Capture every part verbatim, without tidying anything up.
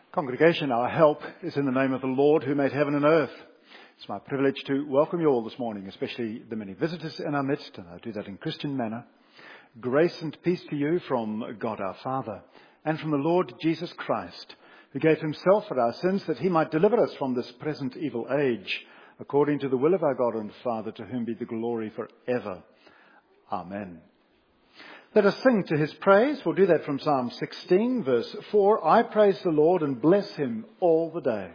Congregation, our help is in the name of the Lord who made heaven and earth. It's my privilege to welcome you all this morning, especially the many visitors in our midst, and I do that in Christian manner. Grace and peace to you from God our Father and from the Lord Jesus Christ, who gave himself for our sins that he might deliver us from this present evil age, according to the will of our God and Father, to whom be the glory forever. Amen. Let us sing to his praise. We'll do that from Psalm sixteen, verse four. I praise the Lord and bless him all the day.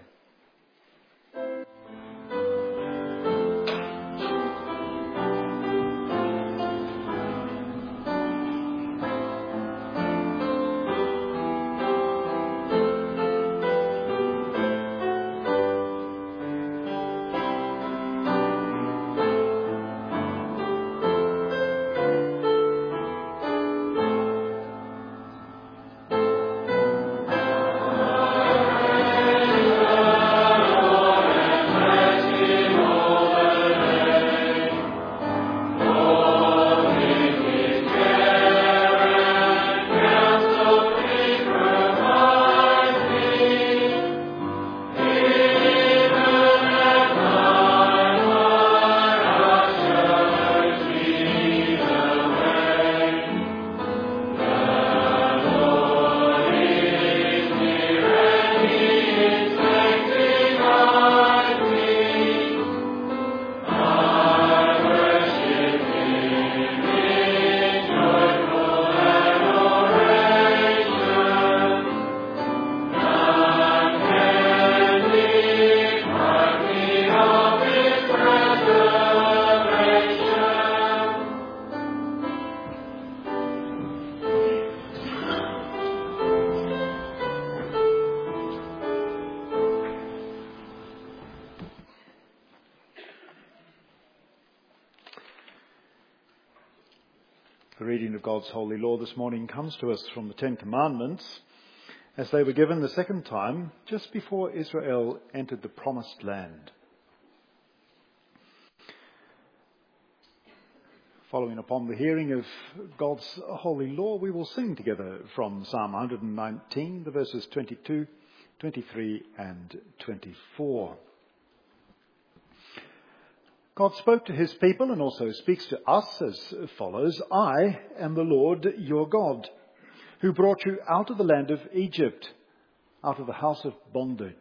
The reading of God's holy law this morning comes to us from the Ten Commandments, as they were given the second time just before Israel entered the Promised Land. Following upon the hearing of God's holy law, we will sing together from Psalm one nineteen, the verses twenty-two, twenty-three and twenty-four. God spoke to his people and also speaks to us as follows. I am the Lord your God, who brought you out of the land of Egypt, out of the house of bondage.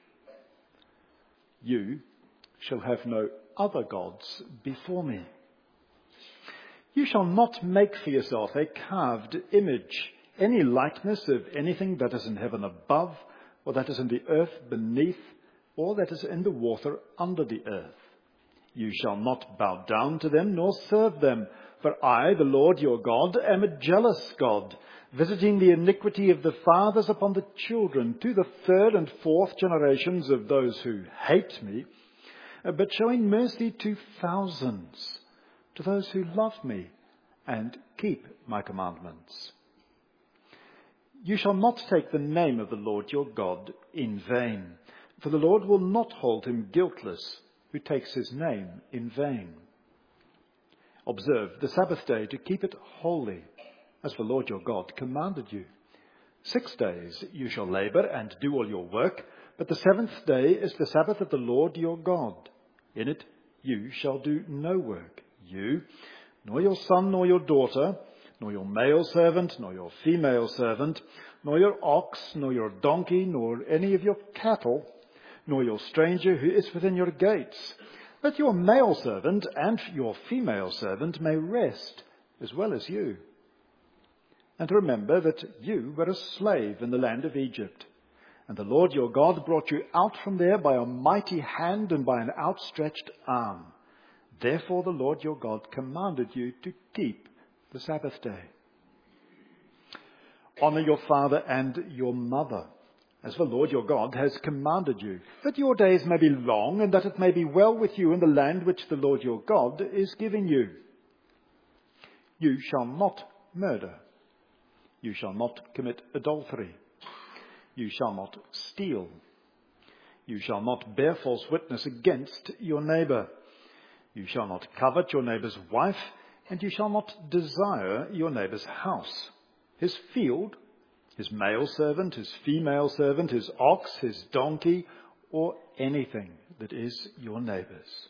You shall have no other gods before me. You shall not make for yourself a carved image, any likeness of anything that is in heaven above, or that is in the earth beneath, or that is in the water under the earth. You shall not bow down to them, nor serve them. For I, the Lord your God, am a jealous God, visiting the iniquity of the fathers upon the children, to the third and fourth generations of those who hate me, but showing mercy to thousands, to those who love me and keep my commandments. You shall not take the name of the Lord your God in vain, for the Lord will not hold him guiltless who takes his name in vain. Observe the Sabbath day to keep it holy, as the Lord your God commanded you. Six days you shall labor and do all your work, but the seventh day is the Sabbath of the Lord your God. In it you shall do no work, you, nor your son nor your daughter, nor your male servant, nor your female servant, nor your ox, nor your donkey, nor any of your cattle, nor your stranger who is within your gates. That your male servant and your female servant may rest as well as you. And remember that you were a slave in the land of Egypt, and the Lord your God brought you out from there by a mighty hand and by an outstretched arm. Therefore the Lord your God commanded you to keep the Sabbath day. Honor your father and your mother, as the Lord your God has commanded you, that your days may be long and that it may be well with you in the land which the Lord your God is giving you. You shall not murder. You shall not commit adultery. You shall not steal. You shall not bear false witness against your neighbor. You shall not covet your neighbor's wife, and you shall not desire your neighbor's house, his field, his male servant, his female servant, his ox, his donkey, or anything that is your neighbour's.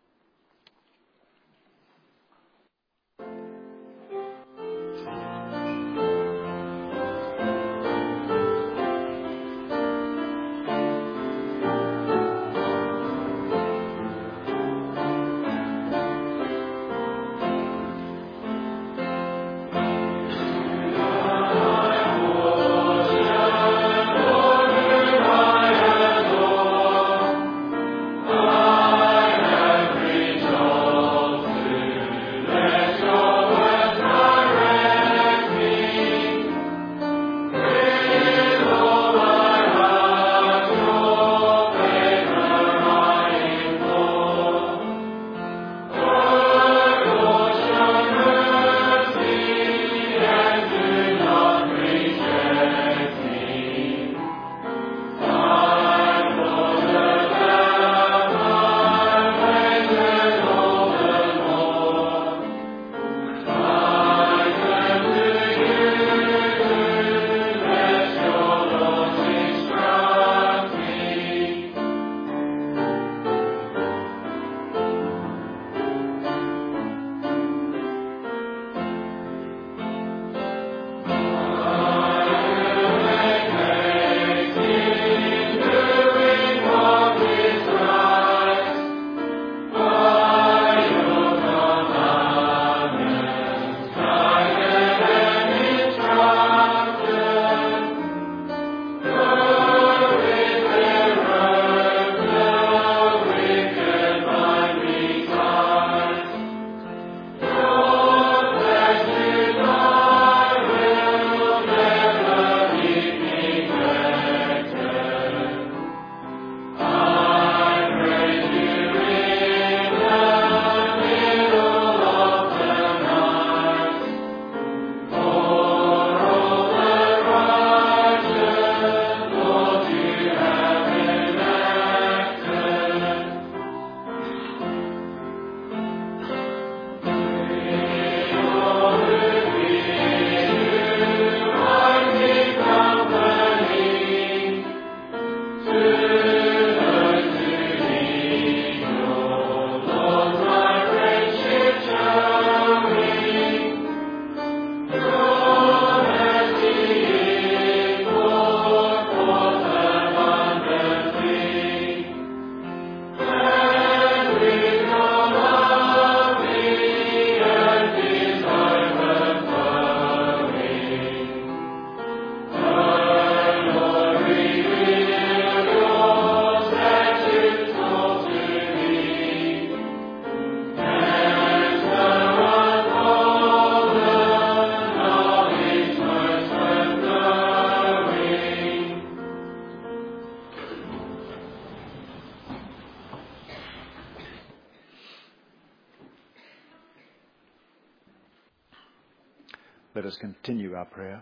Let us continue our prayer.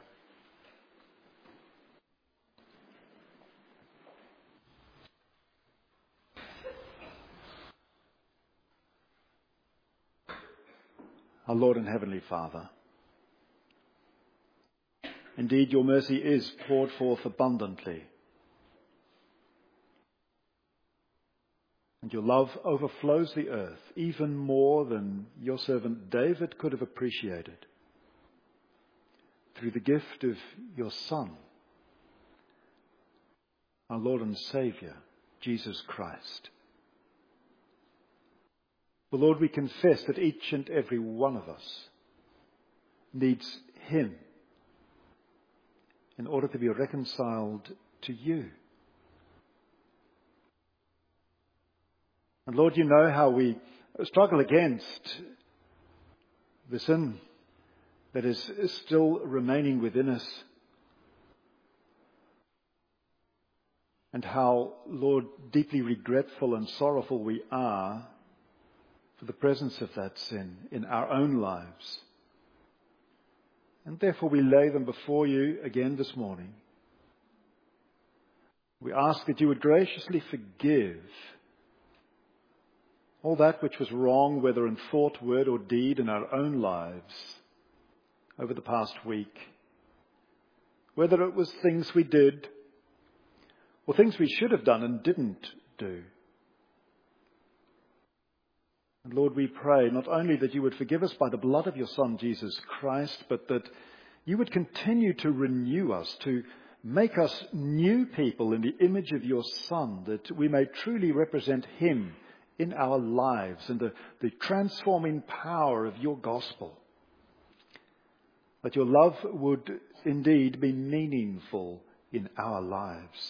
Our Lord and Heavenly Father, indeed your mercy is poured forth abundantly, and your love overflows the earth even more than your servant David could have appreciated, through the gift of your Son, our Lord and Saviour, Jesus Christ. The Lord, we confess that each and every one of us needs him in order to be reconciled to you. And Lord, you know how we struggle against the sin that is still remaining within us. And how, Lord, deeply regretful and sorrowful we are for the presence of that sin in our own lives. And therefore we lay them before you again this morning. We ask that you would graciously forgive all that which was wrong, whether in thought, word or deed, in our own lives over the past week, whether it was things we did or things we should have done and didn't do. And Lord, we pray not only that you would forgive us by the blood of your Son, Jesus Christ, but that you would continue to renew us, to make us new people in the image of your Son, that we may truly represent him in our lives and the, the transforming power of your gospel. That your love would indeed be meaningful in our lives.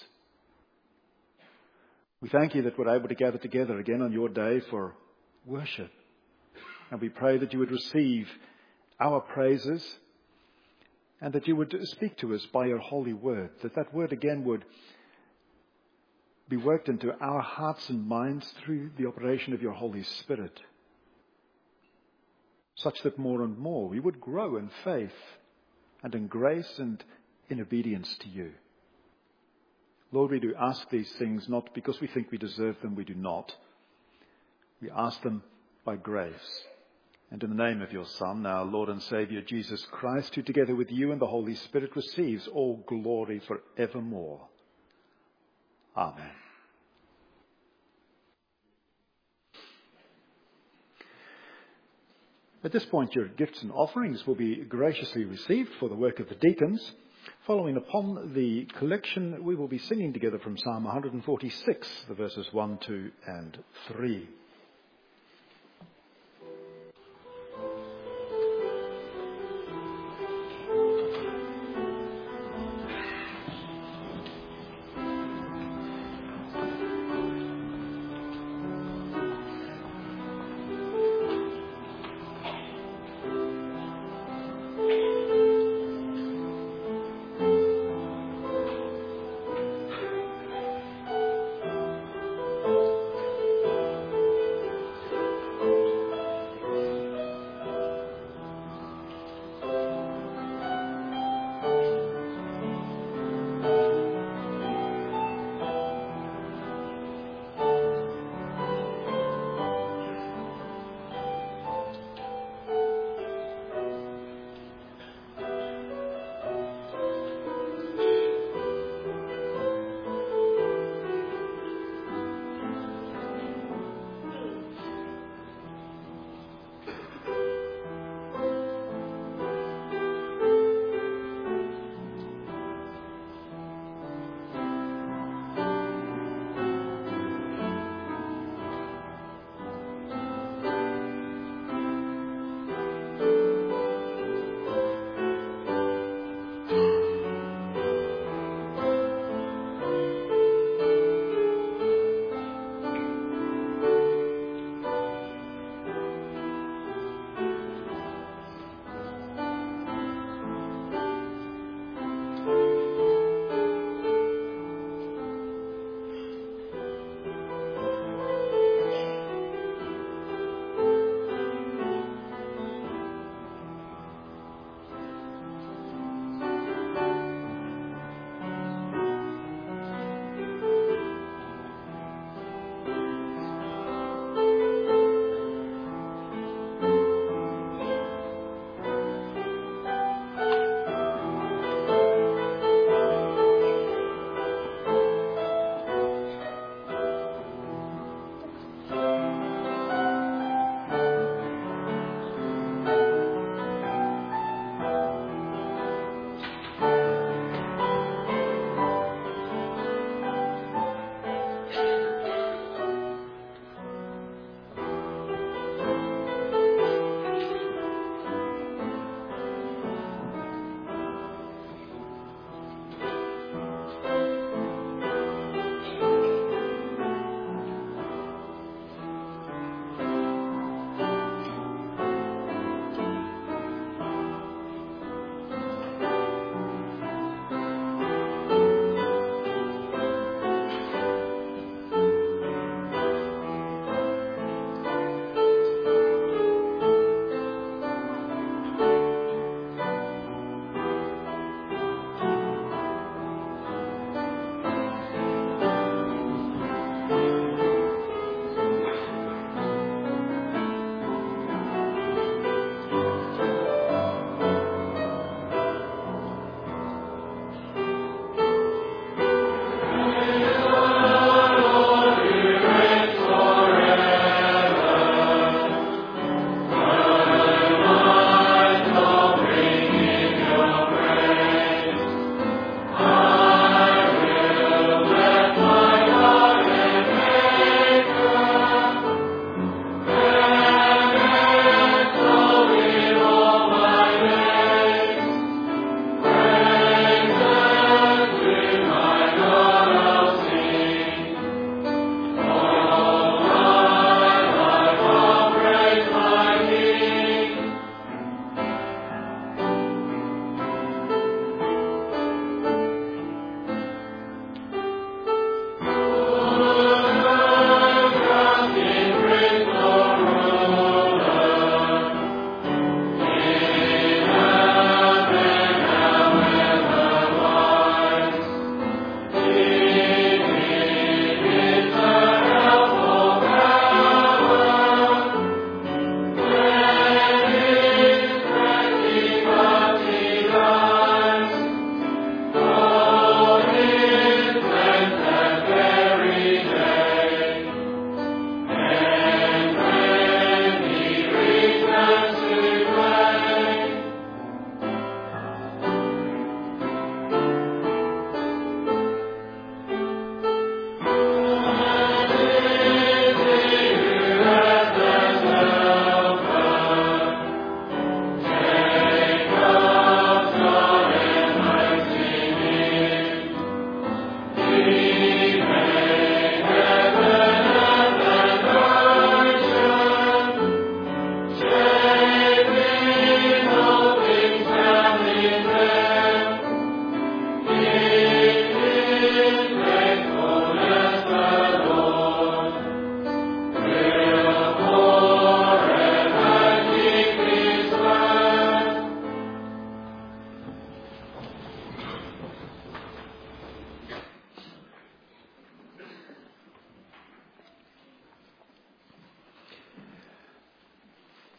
We thank you that we're able to gather together again on your day for worship. And we pray that you would receive our praises and that you would speak to us by your holy word, that that word again would be worked into our hearts and minds through the operation of your Holy Spirit, such that more and more we would grow in faith and in grace and in obedience to you. Lord, we do ask these things not because we think we deserve them, we do not. We ask them by grace. And in the name of your Son, our Lord and Saviour, Jesus Christ, who together with you and the Holy Spirit receives all glory for evermore. Amen. At this point, your gifts and offerings will be graciously received for the work of the deacons. Following upon the collection, we will be singing together from Psalm one forty-six, the verses one, two and three.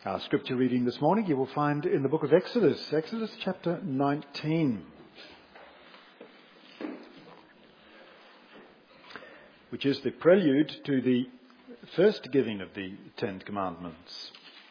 Our scripture reading this morning you will find in the book of Exodus, Exodus chapter nineteen, which is the prelude to the first giving of the Ten Commandments.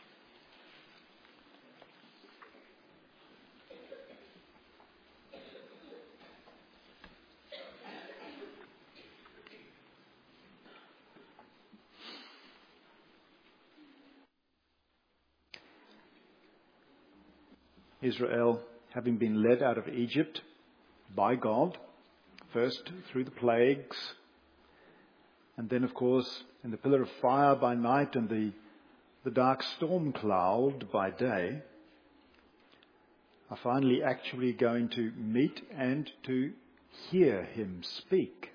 Israel, having been led out of Egypt by God, first through the plagues, and then, of course, in the pillar of fire by night and the, the dark storm cloud by day, are finally actually going to meet and to hear him speak.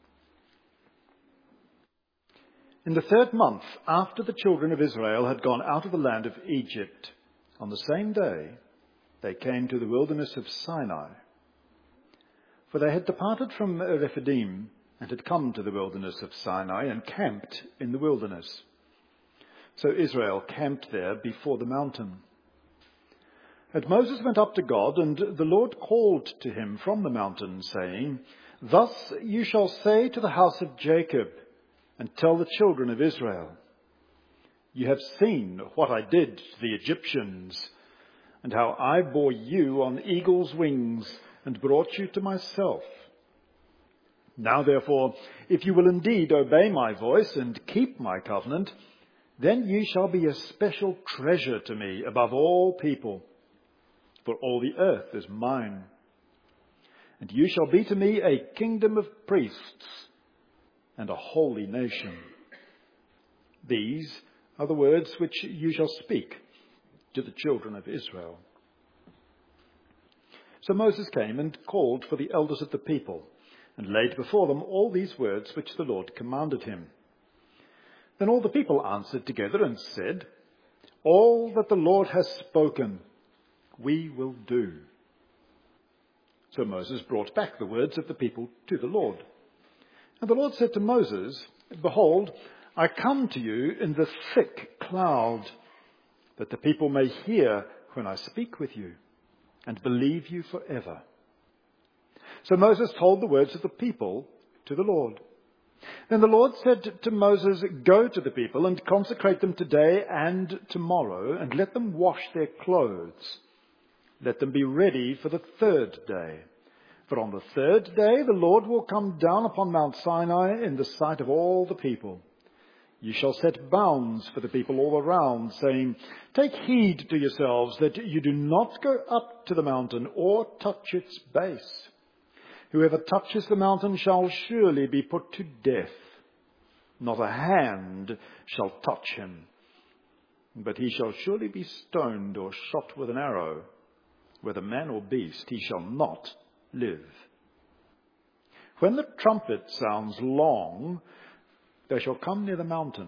In the third month after the children of Israel had gone out of the land of Egypt, on the same day, they came to the wilderness of Sinai. For they had departed from Rephidim and had come to the wilderness of Sinai and camped in the wilderness. So Israel camped there before the mountain. And Moses went up to God, and the Lord called to him from the mountain, saying, "Thus you shall say to the house of Jacob, and tell the children of Israel, you have seen what I did to the Egyptians, and how I bore you on eagle's wings and brought you to myself. Now therefore, if you will indeed obey my voice and keep my covenant, then you shall be a special treasure to me above all people, for all the earth is mine. And you shall be to me a kingdom of priests and a holy nation. These are the words which you shall speak to the children of Israel." So Moses came and called for the elders of the people, and laid before them all these words which the Lord commanded him. Then all the people answered together and said, "All that the Lord has spoken, we will do." So Moses brought back the words of the people to the Lord. And the Lord said to Moses, "Behold, I come to you in the thick cloud, that the people may hear when I speak with you, and believe you forever." So Moses told the words of the people to the Lord. Then the Lord said to Moses, "Go to the people and consecrate them today and tomorrow, and let them wash their clothes. Let them be ready for the third day. For on the third day the Lord will come down upon Mount Sinai in the sight of all the people. You shall set bounds for the people all around, saying, 'Take heed to yourselves that you do not go up to the mountain or touch its base. Whoever touches the mountain shall surely be put to death. Not a hand shall touch him, but he shall surely be stoned or shot with an arrow. Whether man or beast, he shall not live. When the trumpet sounds long, they shall come near the mountain.'"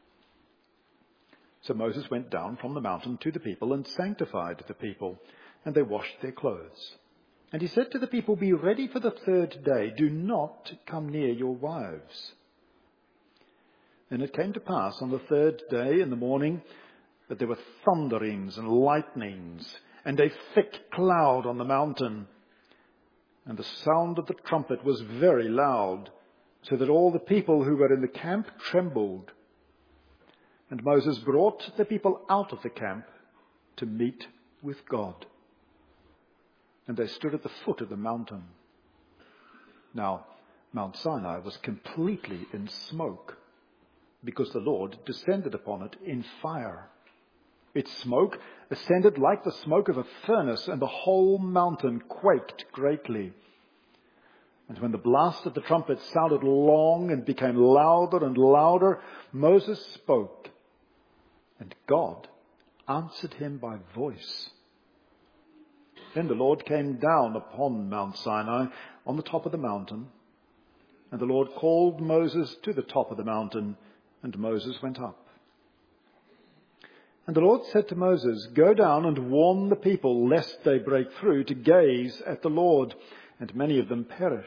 So Moses went down from the mountain to the people and sanctified the people, and they washed their clothes. And he said to the people, "Be ready for the third day. Do not come near your wives." And it came to pass on the third day in the morning that there were thunderings and lightnings and a thick cloud on the mountain. And the sound of the trumpet was very loud, so that all the people who were in the camp trembled. And Moses brought the people out of the camp to meet with God. And they stood at the foot of the mountain. Now, Mount Sinai was completely in smoke, because the Lord descended upon it in fire. Its smoke ascended like the smoke of a furnace, and the whole mountain quaked greatly. And when the blast of the trumpet sounded long and became louder and louder, Moses spoke, and God answered him by voice. Then the Lord came down upon Mount Sinai on the top of the mountain, and the Lord called Moses to the top of the mountain, and Moses went up. And the Lord said to Moses, "Go down and warn the people, lest they break through to gaze at the Lord, and many of them perish.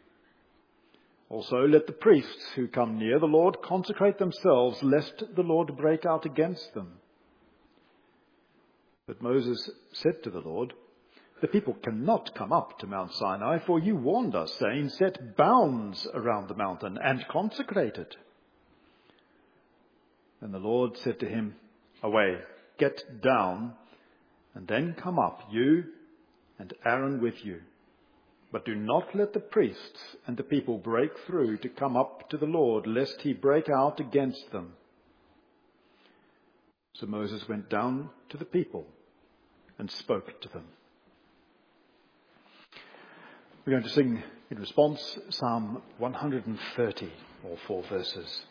Also let the priests who come near the Lord consecrate themselves, lest the Lord break out against them. Moses said to the Lord, "The people cannot come up to Mount Sinai, for you warned us, saying, 'Set bounds around the mountain and consecrate it.'" And the Lord said to him, "Away, get down, and then come up, you and Aaron with you. But do not let the priests and the people break through to come up to the Lord, lest he break out against them." So Moses went down to the people and spoke to them. We're going to sing in response Psalm one hundred thirty, or four verses.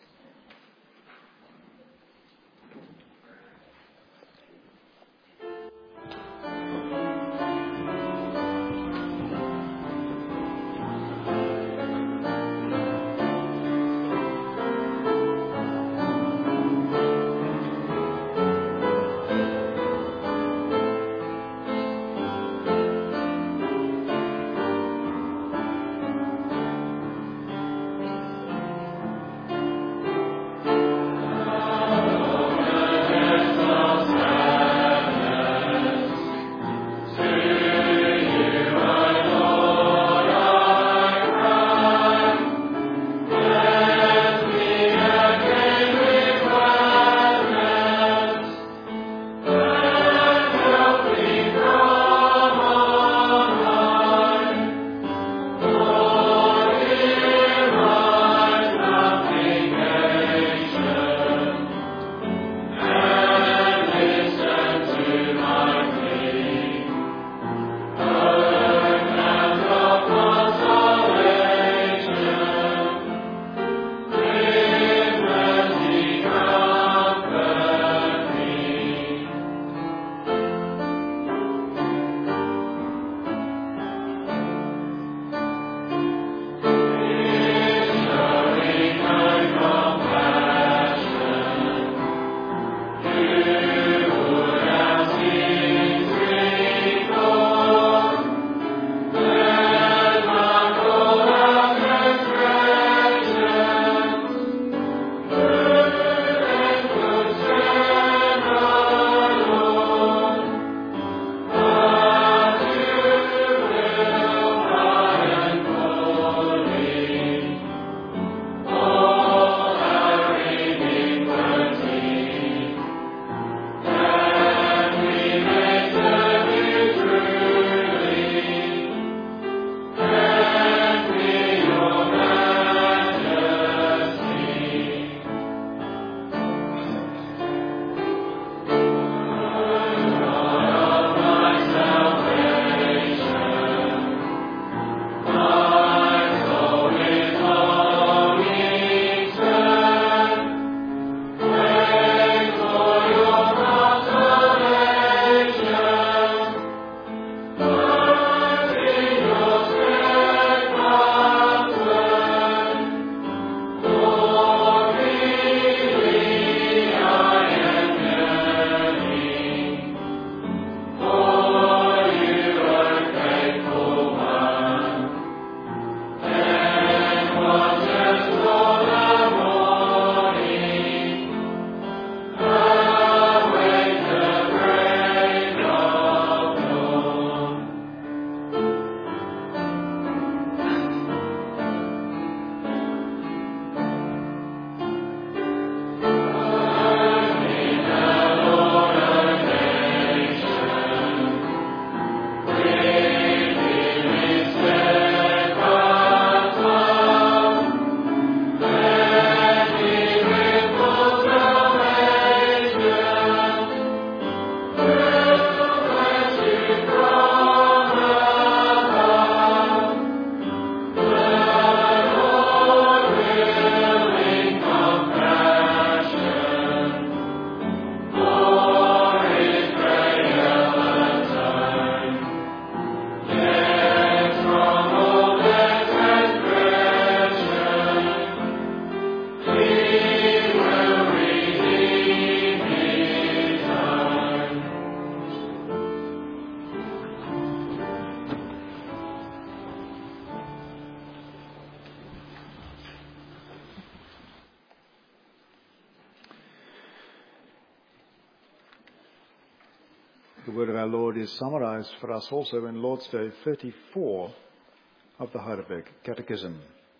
The word of our Lord is summarized for us also in Lord's Day thirty-four of the Heidelberg Catechism.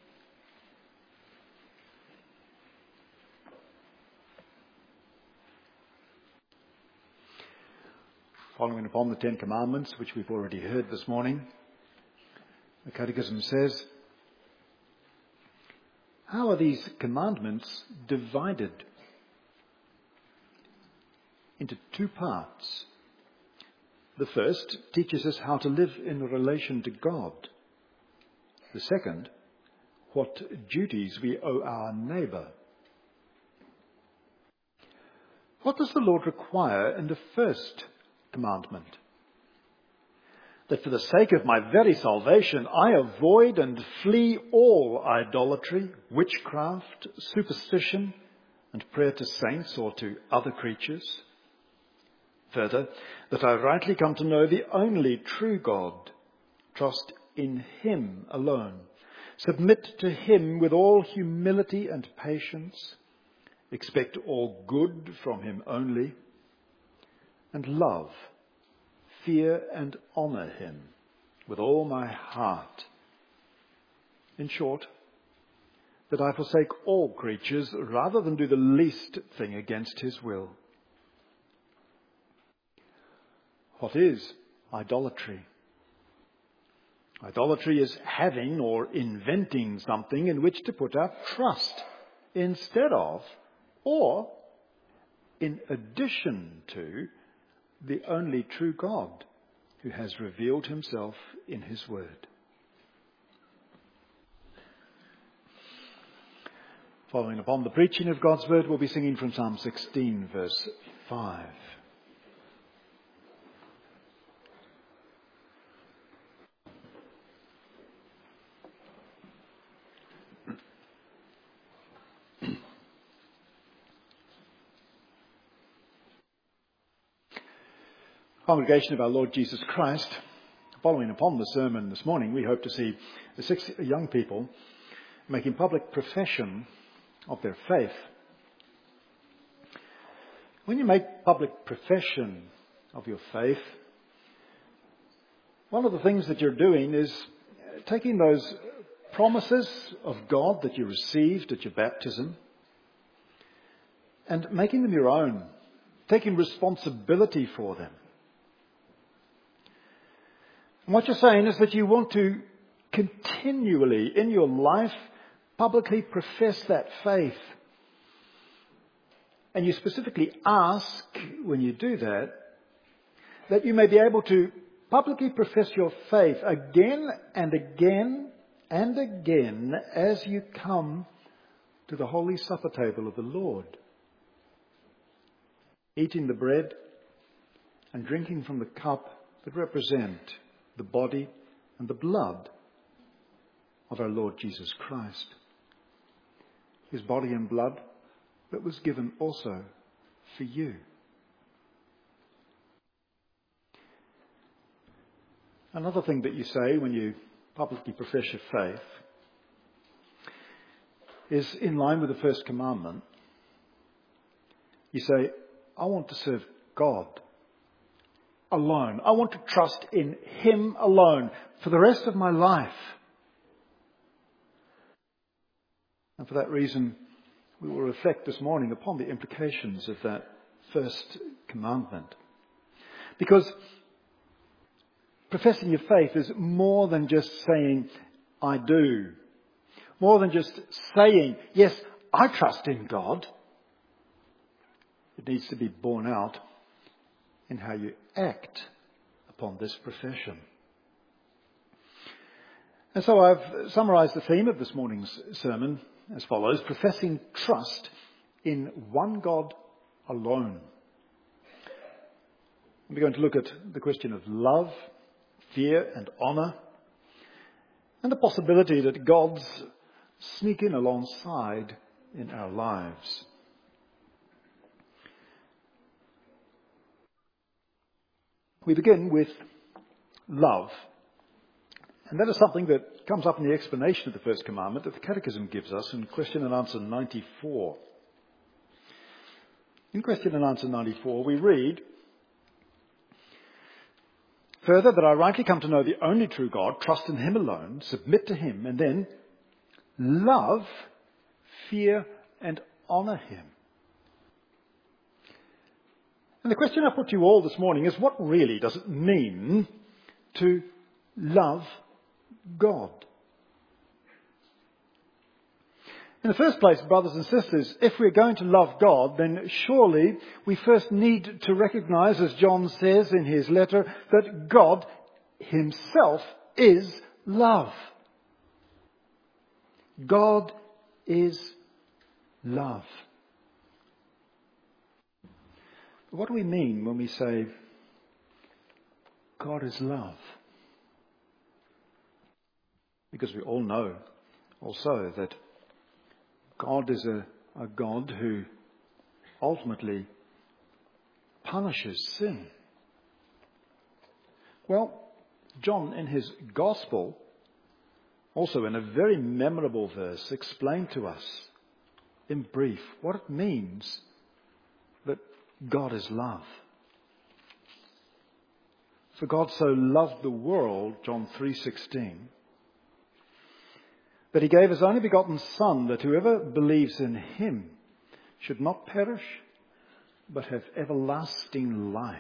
Following upon the Ten Commandments, which we've already heard this morning, the Catechism says, how are these commandments divided? Into two parts. The first teaches us how to live in relation to God. The second, what duties we owe our neighbour. What does the Lord require in the first commandment? That for the sake of my very salvation, I avoid and flee all idolatry, witchcraft, superstition, and prayer to saints or to other creatures. Further, that I rightly come to know the only true God, trust in Him alone, submit to Him with all humility and patience, expect all good from Him only, and love, fear and honour Him with all my heart. In short, that I forsake all creatures rather than do the least thing against His will. What is idolatry? Idolatry is having or inventing something in which to put our trust instead of or in addition to the only true God who has revealed Himself in His word. Following upon the preaching of God's word, we'll be singing from Psalm sixteen, verse five. Congregation of our Lord Jesus Christ, following upon the sermon this morning, we hope to see the six young people making public profession of their faith. When you make public profession of your faith, one of the things that you're doing is taking those promises of God that you received at your baptism and making them your own, taking responsibility for them. And what you're saying is that you want to continually in your life publicly profess that faith. And you specifically ask, when you do that, that you may be able to publicly profess your faith again and again and again as you come to the Holy Supper table of the Lord, eating the bread and drinking from the cup that represent the body and the blood of our Lord Jesus Christ. His body and blood that was given also for you. Another thing that you say when you publicly profess your faith is in line with the first commandment. You say, I want to serve God alone. I want to trust in Him alone for the rest of my life. And for that reason, we will reflect this morning upon the implications of that first commandment. Because professing your faith is more than just saying, I do. More than just saying, yes, I trust in God. It needs to be borne out in how you act upon this profession. And so I've summarized the theme of this morning's sermon as follows: professing trust in one God alone. We're going to look at the question of love, fear and honour, and the possibility that gods sneak in alongside in our lives. We begin with love. And that is something that comes up in the explanation of the first commandment that the Catechism gives us in question and answer ninety-four. In question and answer ninety-four, we read, Further, that I rightly come to know the only true God, trust in him alone, submit to him, and then love, fear, and honour him. And the question I put to you all this morning is, what really does it mean to love God? In the first place, brothers and sisters, if we're going to love God, then surely we first need to recognise, as John says in his letter, that God himself is love. God is love. What do we mean when we say God is love? Because we all know also that God is a, a God who ultimately punishes sin. Well, John in his Gospel, also in a very memorable verse, explained to us in brief what it means that God is love. For God so loved the world, John three sixteen, that he gave his only begotten Son, that whoever believes in him should not perish, but have everlasting life.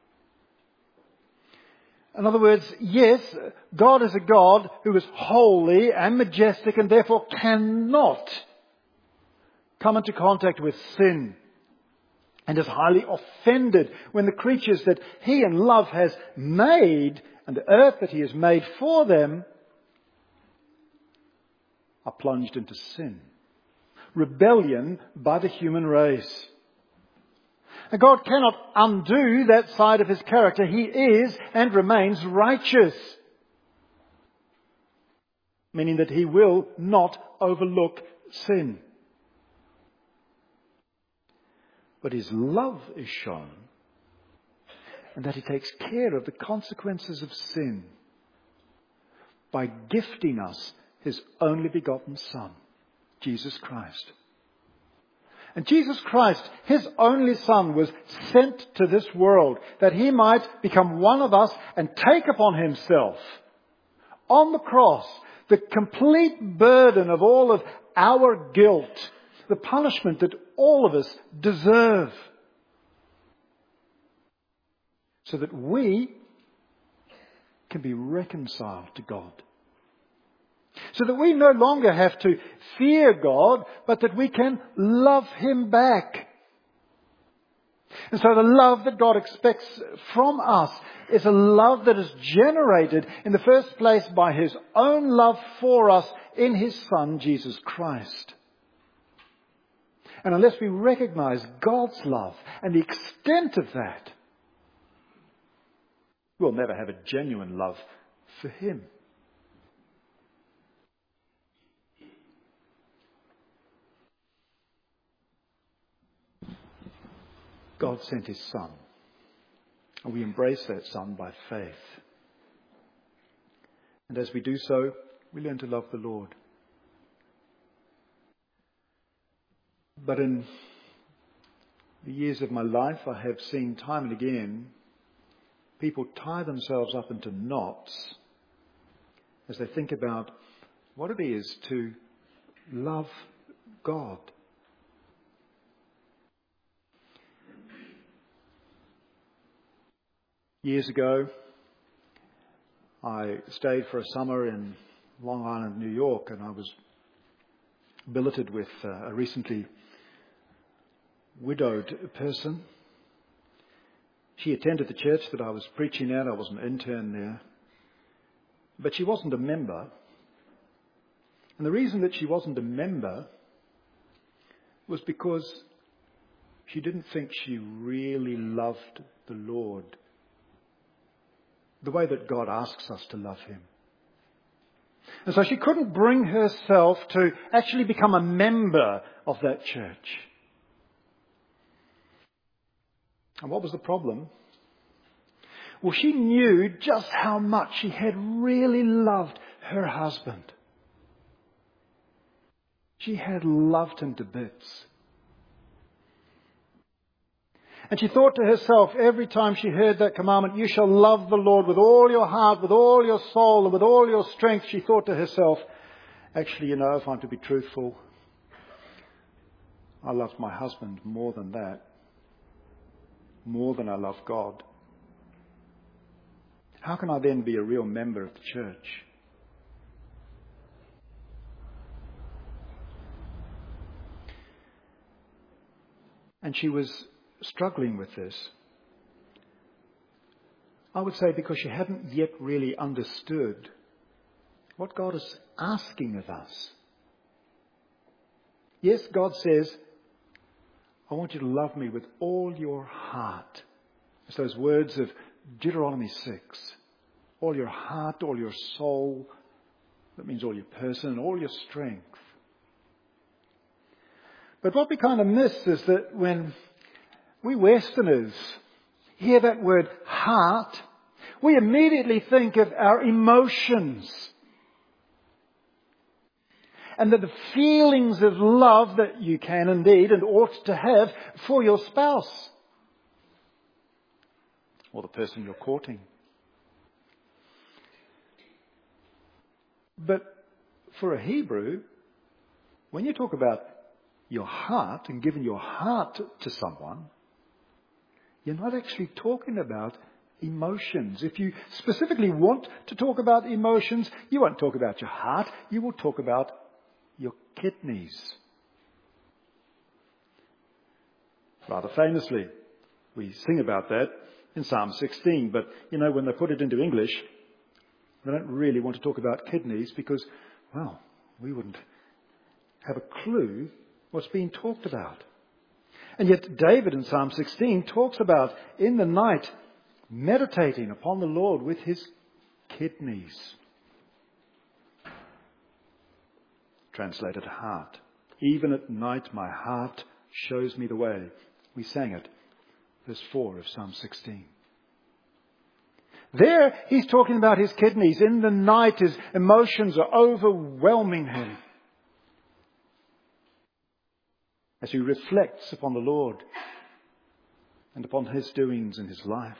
In other words, yes, God is a God who is holy and majestic and therefore cannot come into contact with sin, and is highly offended when the creatures that he in love has made and the earth that he has made for them are plunged into sin. Rebellion by the human race. And God cannot undo that side of his character. He is and remains righteous. Meaning that he will not overlook sin. But his love is shown, and that he takes care of the consequences of sin by gifting us his only begotten Son, Jesus Christ. And Jesus Christ, his only Son, was sent to this world that he might become one of us and take upon himself, on the cross, the complete burden of all of our guilt, the punishment that all of us deserve, so that we can be reconciled to God. So that we no longer have to fear God, but that we can love him back. And so the love that God expects from us is a love that is generated in the first place by his own love for us in his Son, Jesus Christ. And unless we recognize God's love and the extent of that, we'll never have a genuine love for him. God sent his Son, and we embrace that Son by faith. And as we do so, we learn to love the Lord. But in the years of my life, I have seen time and again people tie themselves up into knots as they think about what it is to love God. Years ago, I stayed for a summer in Long Island, New York, and I was billeted with uh, a recently widowed person. She attended the church that I was preaching at. I was an intern there. But she wasn't a member. And the reason that she wasn't a member was because she didn't think she really loved the Lord the way that God asks us to love him. And so she couldn't bring herself to actually become a member of that church. And what was the problem? Well, she knew just how much she had really loved her husband. She had loved him to bits. And she thought to herself, every time she heard that commandment, you shall love the Lord with all your heart, with all your soul, and with all your strength, she thought to herself, actually, you know, if I'm to be truthful, I love my husband more than that. More than I love God. How can I then be a real member of the church? And she was struggling with this. I would say because she hadn't yet really understood what God is asking of us. Yes, God says, I want you to love me with all your heart. It's those words of Deuteronomy six. All your heart, all your soul. That means all your person and all your strength. But what we kind of miss is that when we Westerners hear that word heart, we immediately think of our emotions. And that the feelings of love that you can indeed and ought to have for your spouse. Or the person you're courting. But for a Hebrew, when you talk about your heart and giving your heart to someone, you're not actually talking about emotions. If you specifically want to talk about emotions, you won't talk about your heart. You will talk about your kidneys. Rather famously, we sing about that in Psalm sixteen. But, you know, when they put it into English, they don't really want to talk about kidneys because, well, we wouldn't have a clue what's being talked about. And yet David in Psalm sixteen talks about in the night meditating upon the Lord with his kidneys. Translated heart. Even at night my heart shows me the way. We sang it. Verse four of Psalm sixteen. There he's talking about his kidneys. In the night his emotions are overwhelming him. As he reflects upon the Lord and upon his doings in his life.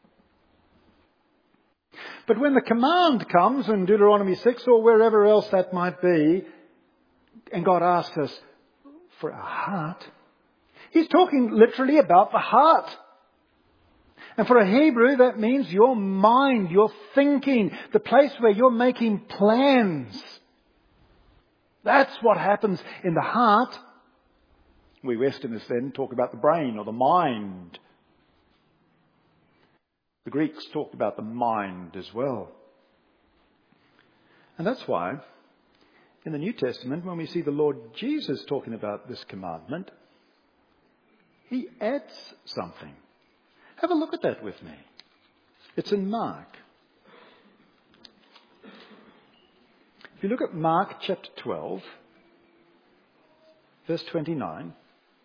But when the command comes in Deuteronomy six or wherever else that might be, and God asks us for our heart, he's talking literally about the heart. And for a Hebrew, that means your mind, your thinking, the place where you're making plans. That's what happens in the heart. We Westerners then talk about the brain or the mind. The Greeks talked about the mind as well. And that's why in the New Testament, when we see the Lord Jesus talking about this commandment, he adds something. Have a look at that with me. It's in Mark. If you look at Mark chapter twelve, verse twenty-nine,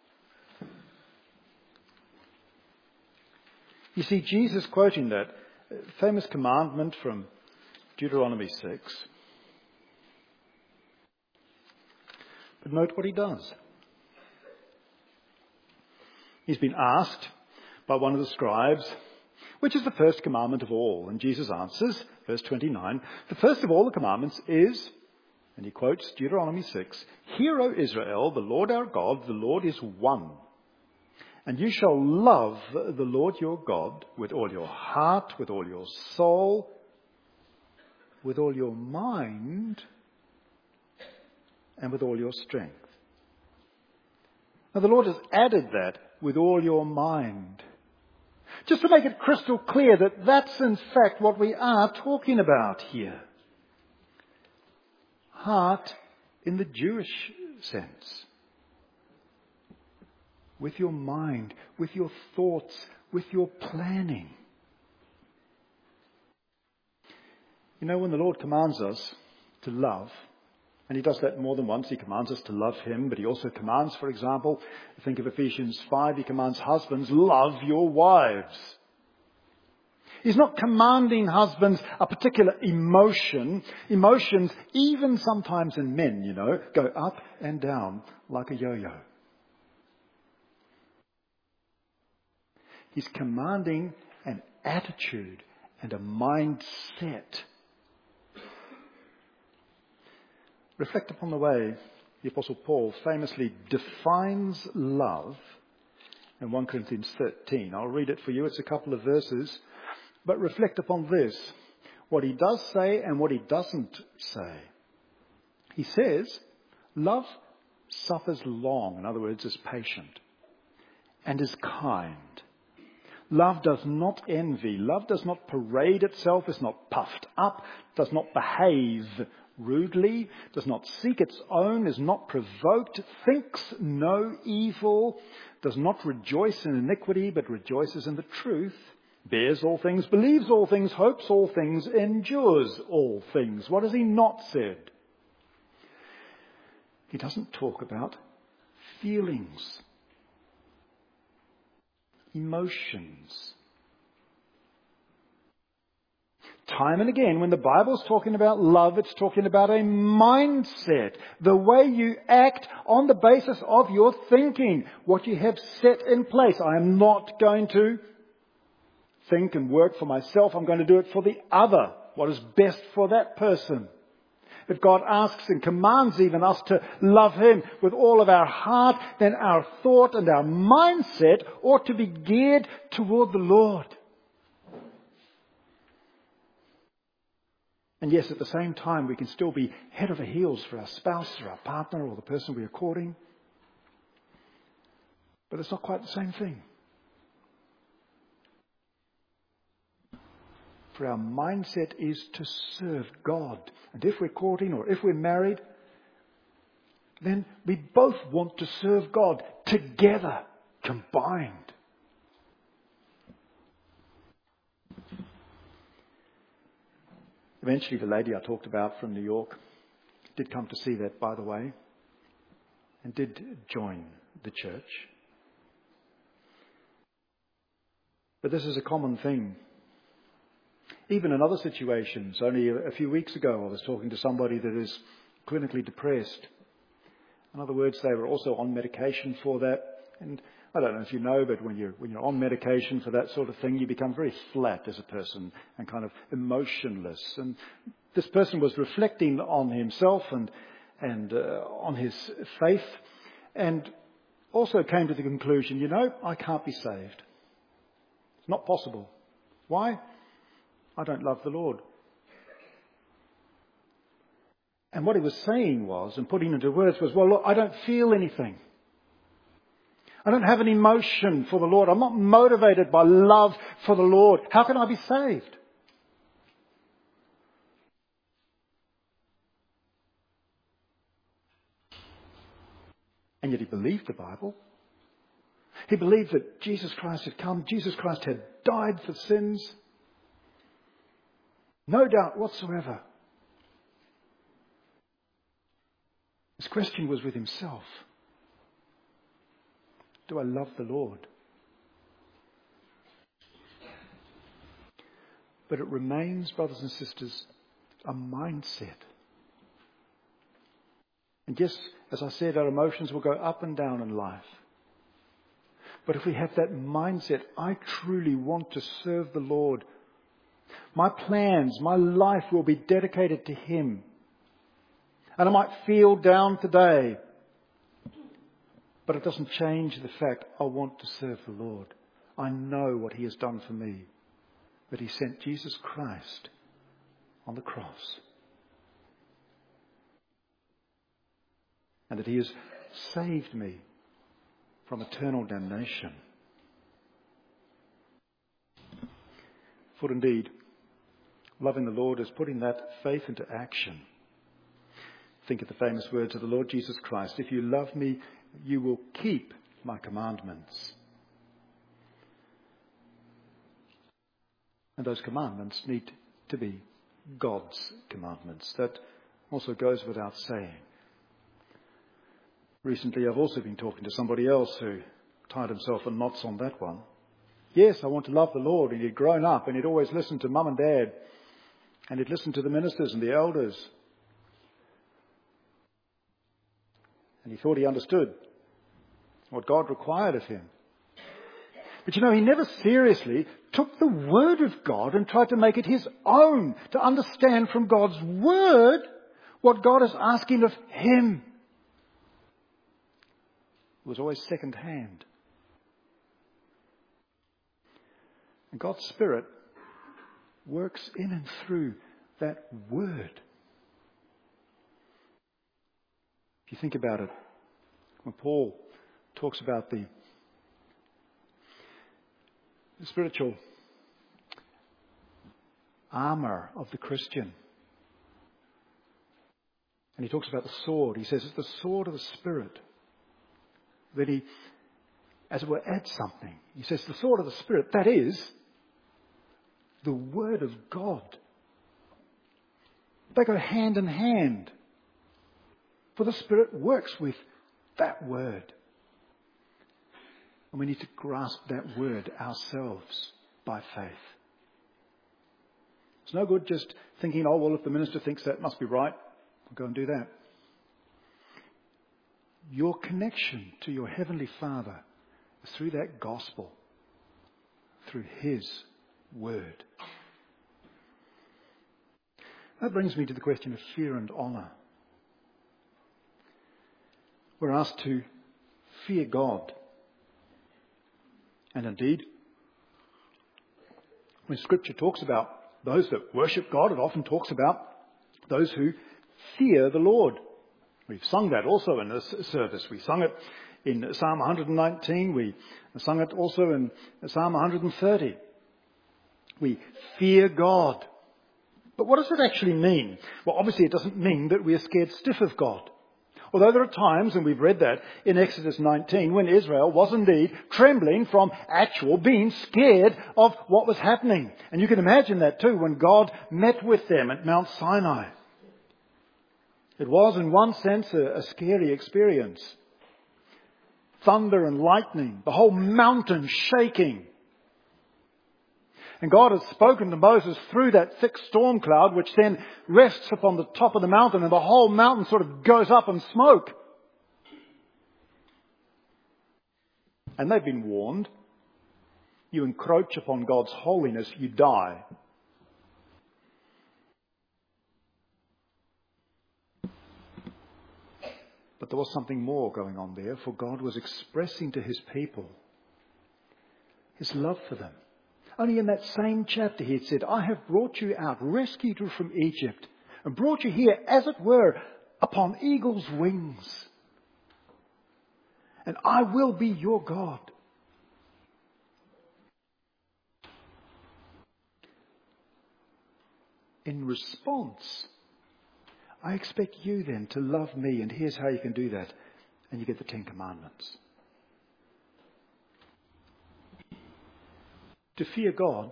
you see Jesus quoting that famous commandment from Deuteronomy six. But note what he does. He's been asked by one of the scribes, which is the first commandment of all? And Jesus answers, verse twenty-nine, the first of all the commandments is, and he quotes Deuteronomy six, Hear, O Israel, the Lord our God, the Lord is one. And you shall love the Lord your God with all your heart, with all your soul, with all your mind, and with all your strength. Now the Lord has added that with all your mind. Just to make it crystal clear that that's in fact what we are talking about here. Heart in the Jewish sense. With your mind, with your thoughts, with your planning. You know, when the Lord commands us to love, and he does that more than once. He commands us to love him, but he also commands, for example, think of Ephesians five, he commands husbands, love your wives. He's not commanding husbands a particular emotion. Emotions, even sometimes in men, you know, go up and down like a yo-yo. He's commanding an attitude and a mindset. Reflect upon the way the Apostle Paul famously defines love in First Corinthians thirteen. I'll read it for you. It's a couple of verses. But reflect upon this, what he does say and what he doesn't say. He says, love suffers long, in other words, is patient, and is kind. Love does not envy. Love does not parade itself, is not puffed up, does not behave rudely, does not seek its own, is not provoked, thinks no evil, does not rejoice in iniquity, but rejoices in the truth, bears all things, believes all things, hopes all things, endures all things. What has he not said? He doesn't talk about feelings, emotions. Time and again, when the Bible's talking about love, it's talking about a mindset, the way you act on the basis of your thinking, what you have set in place. I am not going to think and work for myself. I'm going to do it for the other, what is best for that person. If God asks and commands even us to love Him with all of our heart, then our thought and our mindset ought to be geared toward the Lord. And yes, at the same time, we can still be head over heels for our spouse or our partner or the person we are courting. But it's not quite the same thing. For our mindset is to serve God. And if we're courting or if we're married, then we both want to serve God together, combined. Eventually, the lady I talked about from New York did come to see that, by the way, and did join the church. But this is a common thing. Even in other situations, only a few weeks ago, I was talking to somebody that is clinically depressed. In other words, they were also on medication for that. And I don't know if you know, but when you're, when you're on medication for that sort of thing, you become very flat as a person and kind of emotionless. And this person was reflecting on himself and, and uh, on his faith, and also came to the conclusion, you know, I can't be saved. It's not possible. Why? I don't love the Lord. And what he was saying was, and putting into words was, well, look, I don't feel anything. I don't have an emotion for the Lord. I'm not motivated by love for the Lord. How can I be saved? And yet he believed the Bible. He believed that Jesus Christ had come. Jesus Christ had died for sins. No doubt whatsoever. His question was with himself. Do I love the Lord? But it remains, brothers and sisters, a mindset. And yes, as I said, our emotions will go up and down in life. But if we have that mindset, I truly want to serve the Lord. My plans, my life will be dedicated to Him. And I might feel down today, but it doesn't change the fact I want to serve the Lord. I know what He has done for me, that He sent Jesus Christ on the cross. And that He has saved me from eternal damnation. For indeed, loving the Lord is putting that faith into action. Think of the famous words of the Lord Jesus Christ. If you love me, you will keep my commandments. And those commandments need to be God's commandments. That also goes without saying. Recently, I've also been talking to somebody else who tied himself in knots on that one. Yes, I want to love the Lord. And he'd grown up and he'd always listened to mum and dad. And he'd listened to the ministers and the elders. And he thought he understood what God required of him. But you know, he never seriously took the Word of God and tried to make it his own, to understand from God's Word what God is asking of him. It was always second hand. And God's Spirit works in and through that Word. If you think about it, when Paul talks about the The spiritual armour of the Christian. And he talks about the sword. He says it's the sword of the Spirit. Then he, as it were, adds something. He says the sword of the Spirit, that is the Word of God. They go hand in hand. For the Spirit works with that Word. And we need to grasp that Word ourselves by faith. It's no good just thinking, oh, well, if the minister thinks that must be right, I'll go and do that. Your connection to your Heavenly Father is through that gospel, through His Word. That brings me to the question of fear and honour. We're asked to fear God. And indeed, when Scripture talks about those that worship God, it often talks about those who fear the Lord. We've sung that also in this service. We sung it in Psalm one nineteen. We sung it also in Psalm one thirty. We fear God. But what does it actually mean? Well, obviously it doesn't mean that we are scared stiff of God. Although there are times, and we've read that in Exodus nineteen, when Israel was indeed trembling from actual being scared of what was happening. And you can imagine that too when God met with them at Mount Sinai. It was in one sense a, a scary experience. Thunder and lightning, the whole mountain shaking. And God has spoken to Moses through that thick storm cloud, which then rests upon the top of the mountain, and the whole mountain sort of goes up in smoke. And they've been warned. You encroach upon God's holiness, you die. But there was something more going on there, for God was expressing to His people His love for them. Only in that same chapter he had said, I have brought you out, rescued you from Egypt, and brought you here, as it were, upon eagle's wings. And I will be your God. In response, I expect you then to love me, and here's how you can do that. And you get the Ten Commandments. To fear God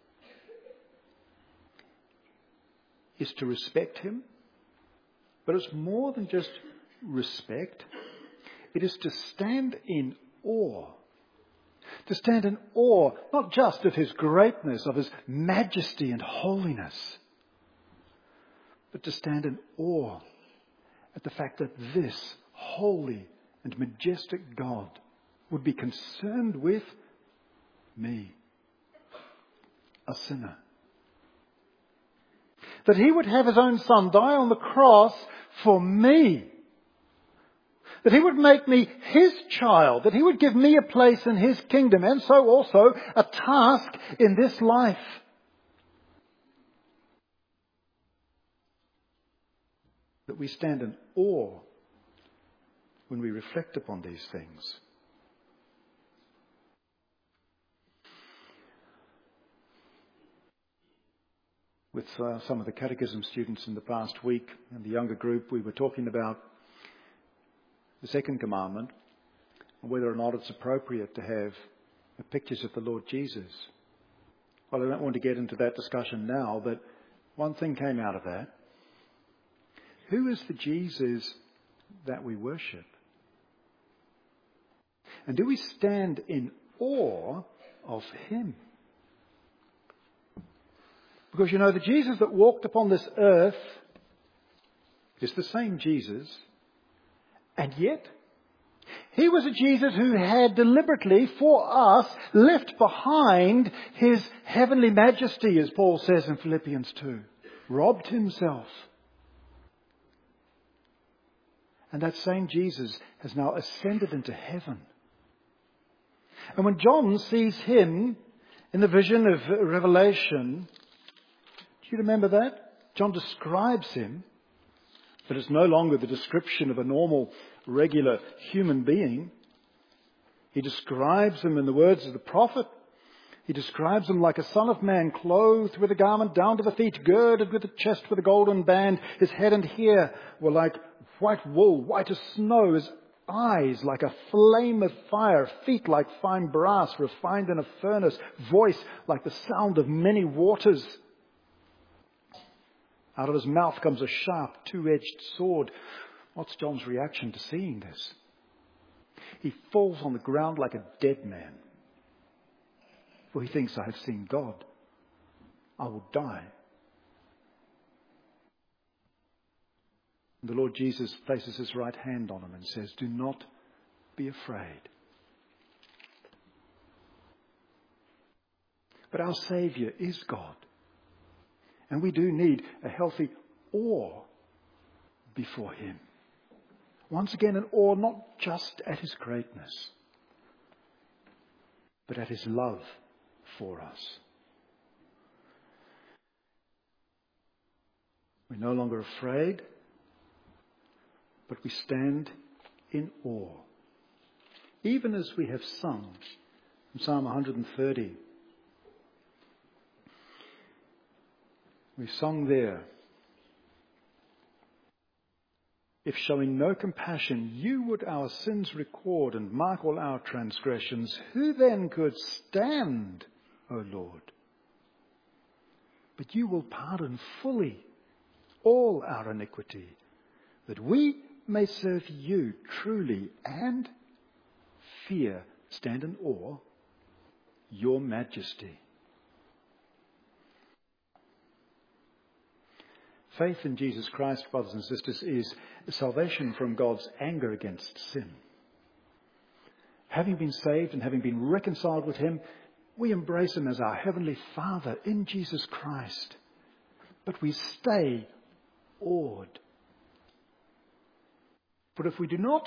is to respect Him, but it's more than just respect. It is to stand in awe. To stand in awe, not just of His greatness, of His majesty and holiness, but to stand in awe at the fact that this holy and majestic God would be concerned with me, a sinner. That He would have His own Son die on the cross for me. That He would make me His child. That He would give me a place in His kingdom, and so also a task in this life. That we stand in awe when we reflect upon these things. With uh, some of the catechism students in the past week, and the younger group, we were talking about the second commandment, and whether or not it's appropriate to have pictures of the Lord Jesus. Well, I don't want to get into that discussion now, but one thing came out of that. Who is the Jesus that we worship? And do we stand in awe of Him? Because, you know, the Jesus that walked upon this earth is the same Jesus. And yet, He was a Jesus who had deliberately, for us, left behind his heavenly majesty, as Paul says in Philippians two. Robbed himself. And that same Jesus has now ascended into heaven. And when John sees him in the vision of Revelation, do you remember that? John describes him, but it's no longer the description of a normal, regular human being. He describes him in the words of the prophet. He describes him like a son of man, clothed with a garment down to the feet, girded with a chest with a golden band. His head and hair were like white wool, white as snow. His eyes like a flame of fire, feet like fine brass refined in a furnace, voice like the sound of many waters. Out of his mouth comes a sharp, two-edged sword. What's John's reaction to seeing this? He falls on the ground like a dead man. For he thinks, I have seen God. I will die. The Lord Jesus places his right hand on him and says, do not be afraid. But our Saviour is God. And we do need a healthy awe before him. Once again, an awe not just at his greatness, but at his love for us. We're no longer afraid, but we stand in awe. Even as we have sung in Psalm one hundred thirty. We sung there, if showing no compassion, you would our sins record and mark all our transgressions, who then could stand, O Lord? But you will pardon fully all our iniquity, that we may serve you truly and fear, stand in awe, your majesty. Faith in Jesus Christ, brothers and sisters, is salvation from God's anger against sin. Having been saved and having been reconciled with him, we embrace him as our heavenly Father in Jesus Christ. But we stay awed. But if we do not,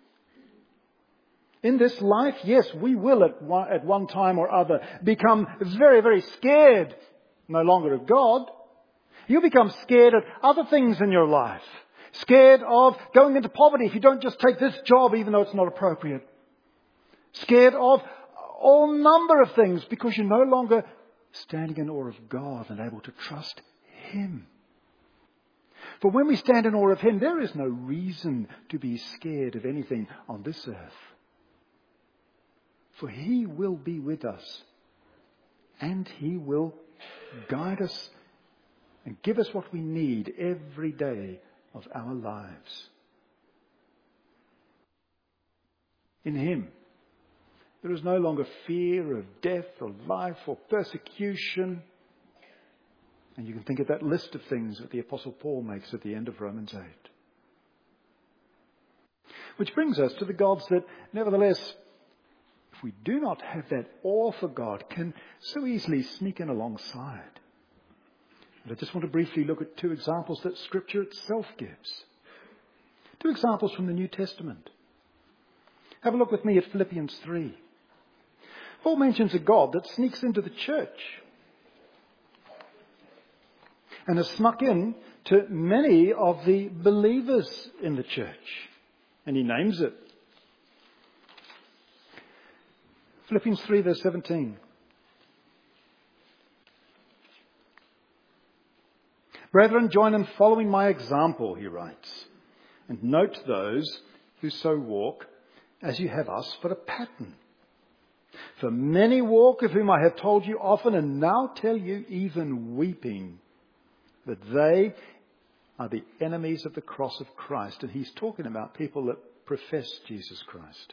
in this life, yes, we will at one, at one time or other become very, very scared, no longer of God. You'll become scared of other things in your life. Scared of going into poverty if you don't just take this job even though it's not appropriate. Scared of all number of things because you're no longer standing in awe of God and able to trust him. For when we stand in awe of him, there is no reason to be scared of anything on this earth. For he will be with us and he will guide us and give us what we need every day of our lives. In him, there is no longer fear of death or life or persecution. And you can think of that list of things that the Apostle Paul makes at the end of Romans eight. Which brings us to the gods that, nevertheless, if we do not have that awe for God, can so easily sneak in alongside. And I just want to briefly look at two examples that Scripture itself gives. Two examples from the New Testament. Have a look with me at Philippians three. Paul mentions a God that sneaks into the church and has snuck in to many of the believers in the church. And he names it. Philippians three verse seventeen. Brethren, join in following my example, he writes, and note those who so walk as you have us for a pattern. For many walk, of whom I have told you often, and now tell you even weeping, that they are the enemies of the cross of Christ. And he's talking about people that profess Jesus Christ,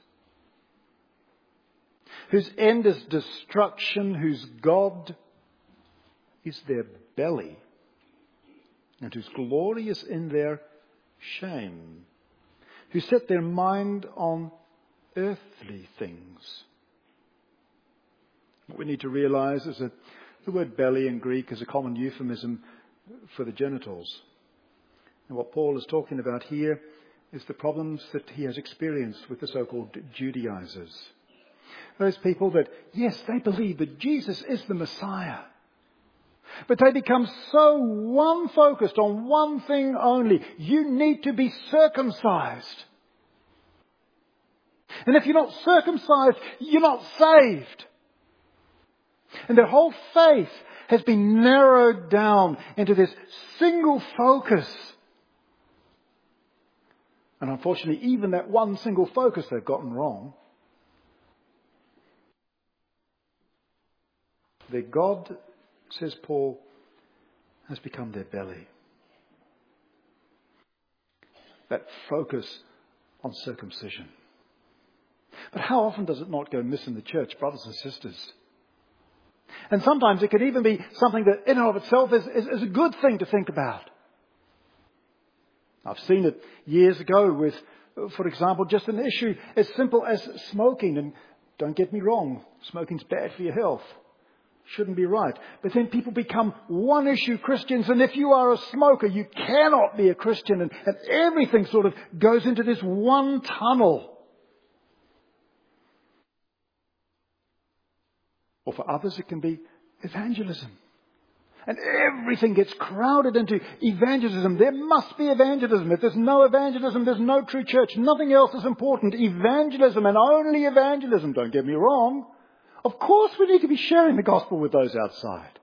whose end is destruction, whose God is their belly, and whose glory is in their shame, who set their mind on earthly things. What we need to realize is that the word belly in Greek is a common euphemism for the genitals. And what Paul is talking about here is the problems that he has experienced with the so-called Judaizers. Those people that, yes, they believe that Jesus is the Messiah. But they become so one-focused on one thing only. You need to be circumcised. And if you're not circumcised, you're not saved. And their whole faith has been narrowed down into this single focus. And unfortunately, even that one single focus they've gotten wrong. Their God, says Paul, has become their belly. That focus on circumcision. But how often does it not go miss in the church, brothers and sisters? And sometimes it could even be something that in and of itself is, is, is a good thing to think about. I've seen it years ago with, for example, just an issue as simple as smoking. And don't get me wrong, smoking's bad for your health. Shouldn't be right. But then people become one issue Christians, and if you are a smoker, you cannot be a Christian, and, and everything sort of goes into this one tunnel. Or for others, it can be evangelism. And everything gets crowded into evangelism. There must be evangelism. If there's no evangelism, there's no true church. Nothing else is important. Evangelism and only evangelism. Don't get me wrong. Of course we need to be sharing the gospel with those outside.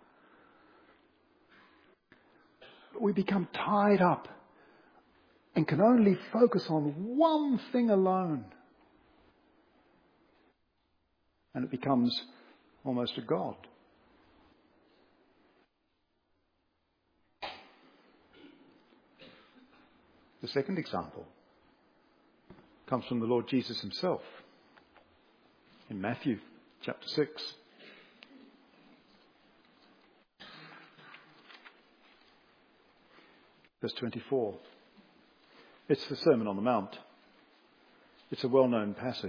But we become tied up and can only focus on one thing alone. And it becomes almost a god. The second example comes from the Lord Jesus himself in Matthew chapter six. Verse twenty-four. It's the Sermon on the Mount. It's a well-known passage.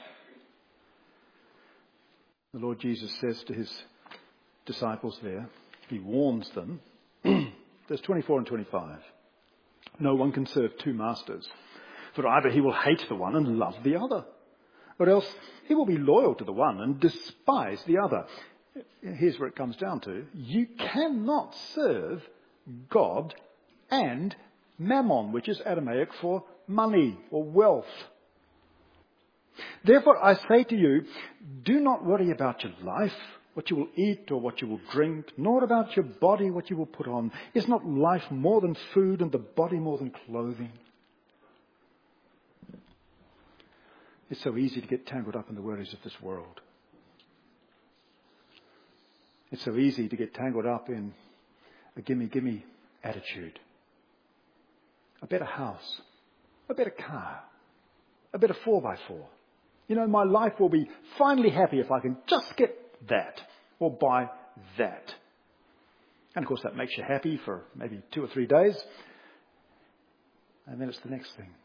The Lord Jesus says to his disciples there, he warns them, verse twenty-four and twenty-five, no one can serve two masters, for either he will hate the one and love the other, or else he will be loyal to the one and despise the other. Here's where it comes down to. You cannot serve God and mammon, which is Aramaic for money or wealth. Therefore I say to you, do not worry about your life, what you will eat or what you will drink, nor about your body, what you will put on. Is not life more than food and the body more than clothing? It's so easy to get tangled up in the worries of this world. It's so easy to get tangled up in a gimme, gimme attitude. A better house, a better car, a better four by four. You know, my life will be finally happy if I can just get that or buy that. And of course that makes you happy for maybe two or three days. And then it's the next thing.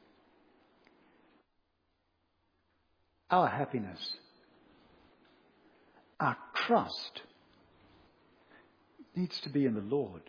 Our happiness, our trust needs to be in the Lord.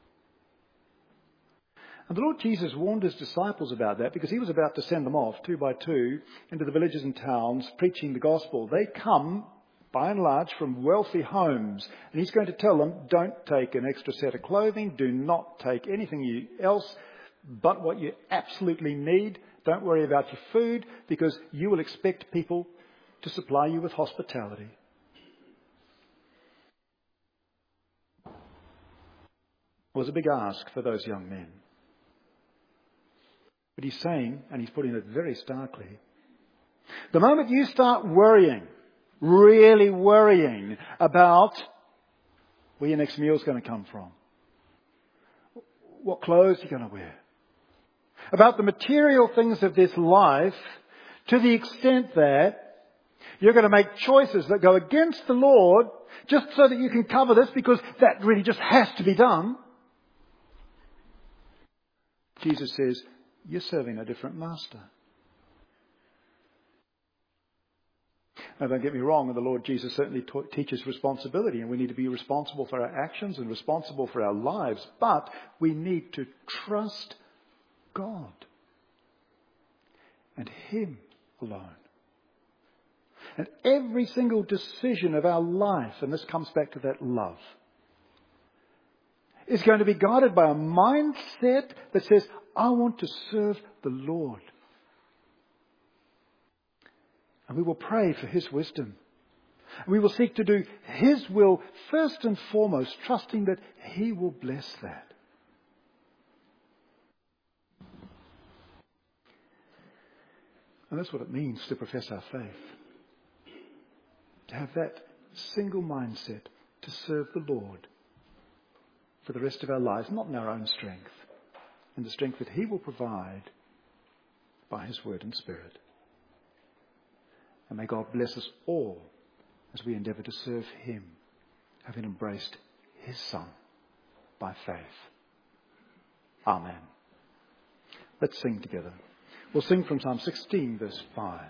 And the Lord Jesus warned his disciples about that because he was about to send them off two by two into the villages and towns preaching the gospel. They come, by and large, from wealthy homes. And he's going to tell them, don't take an extra set of clothing. Do not take anything else but what you absolutely need. Don't worry about your food because you will expect people to supply you with hospitality. It was a big ask for those young men. But he's saying, and he's putting it very starkly, the moment you start worrying, really worrying about where your next meal's going to come from, what clothes you're going to wear, about the material things of this life, to the extent that you're going to make choices that go against the Lord just so that you can cover this because that really just has to be done. Jesus says, you're serving a different master. Now, don't get me wrong, the Lord Jesus certainly ta- teaches responsibility, and we need to be responsible for our actions and responsible for our lives, but we need to trust God and Him alone. And every single decision of our life, and this comes back to that love, is going to be guided by a mindset that says, I want to serve the Lord. And we will pray for His wisdom. And we will seek to do His will first and foremost, trusting that He will bless that. And that's what it means to profess our faith. To have that single mindset to serve the Lord for the rest of our lives, not in our own strength, in the strength that He will provide by His Word and Spirit. And may God bless us all as we endeavour to serve Him, having embraced His Son by faith. Amen. Let's sing together. We'll sing from Psalm sixteen, verse five.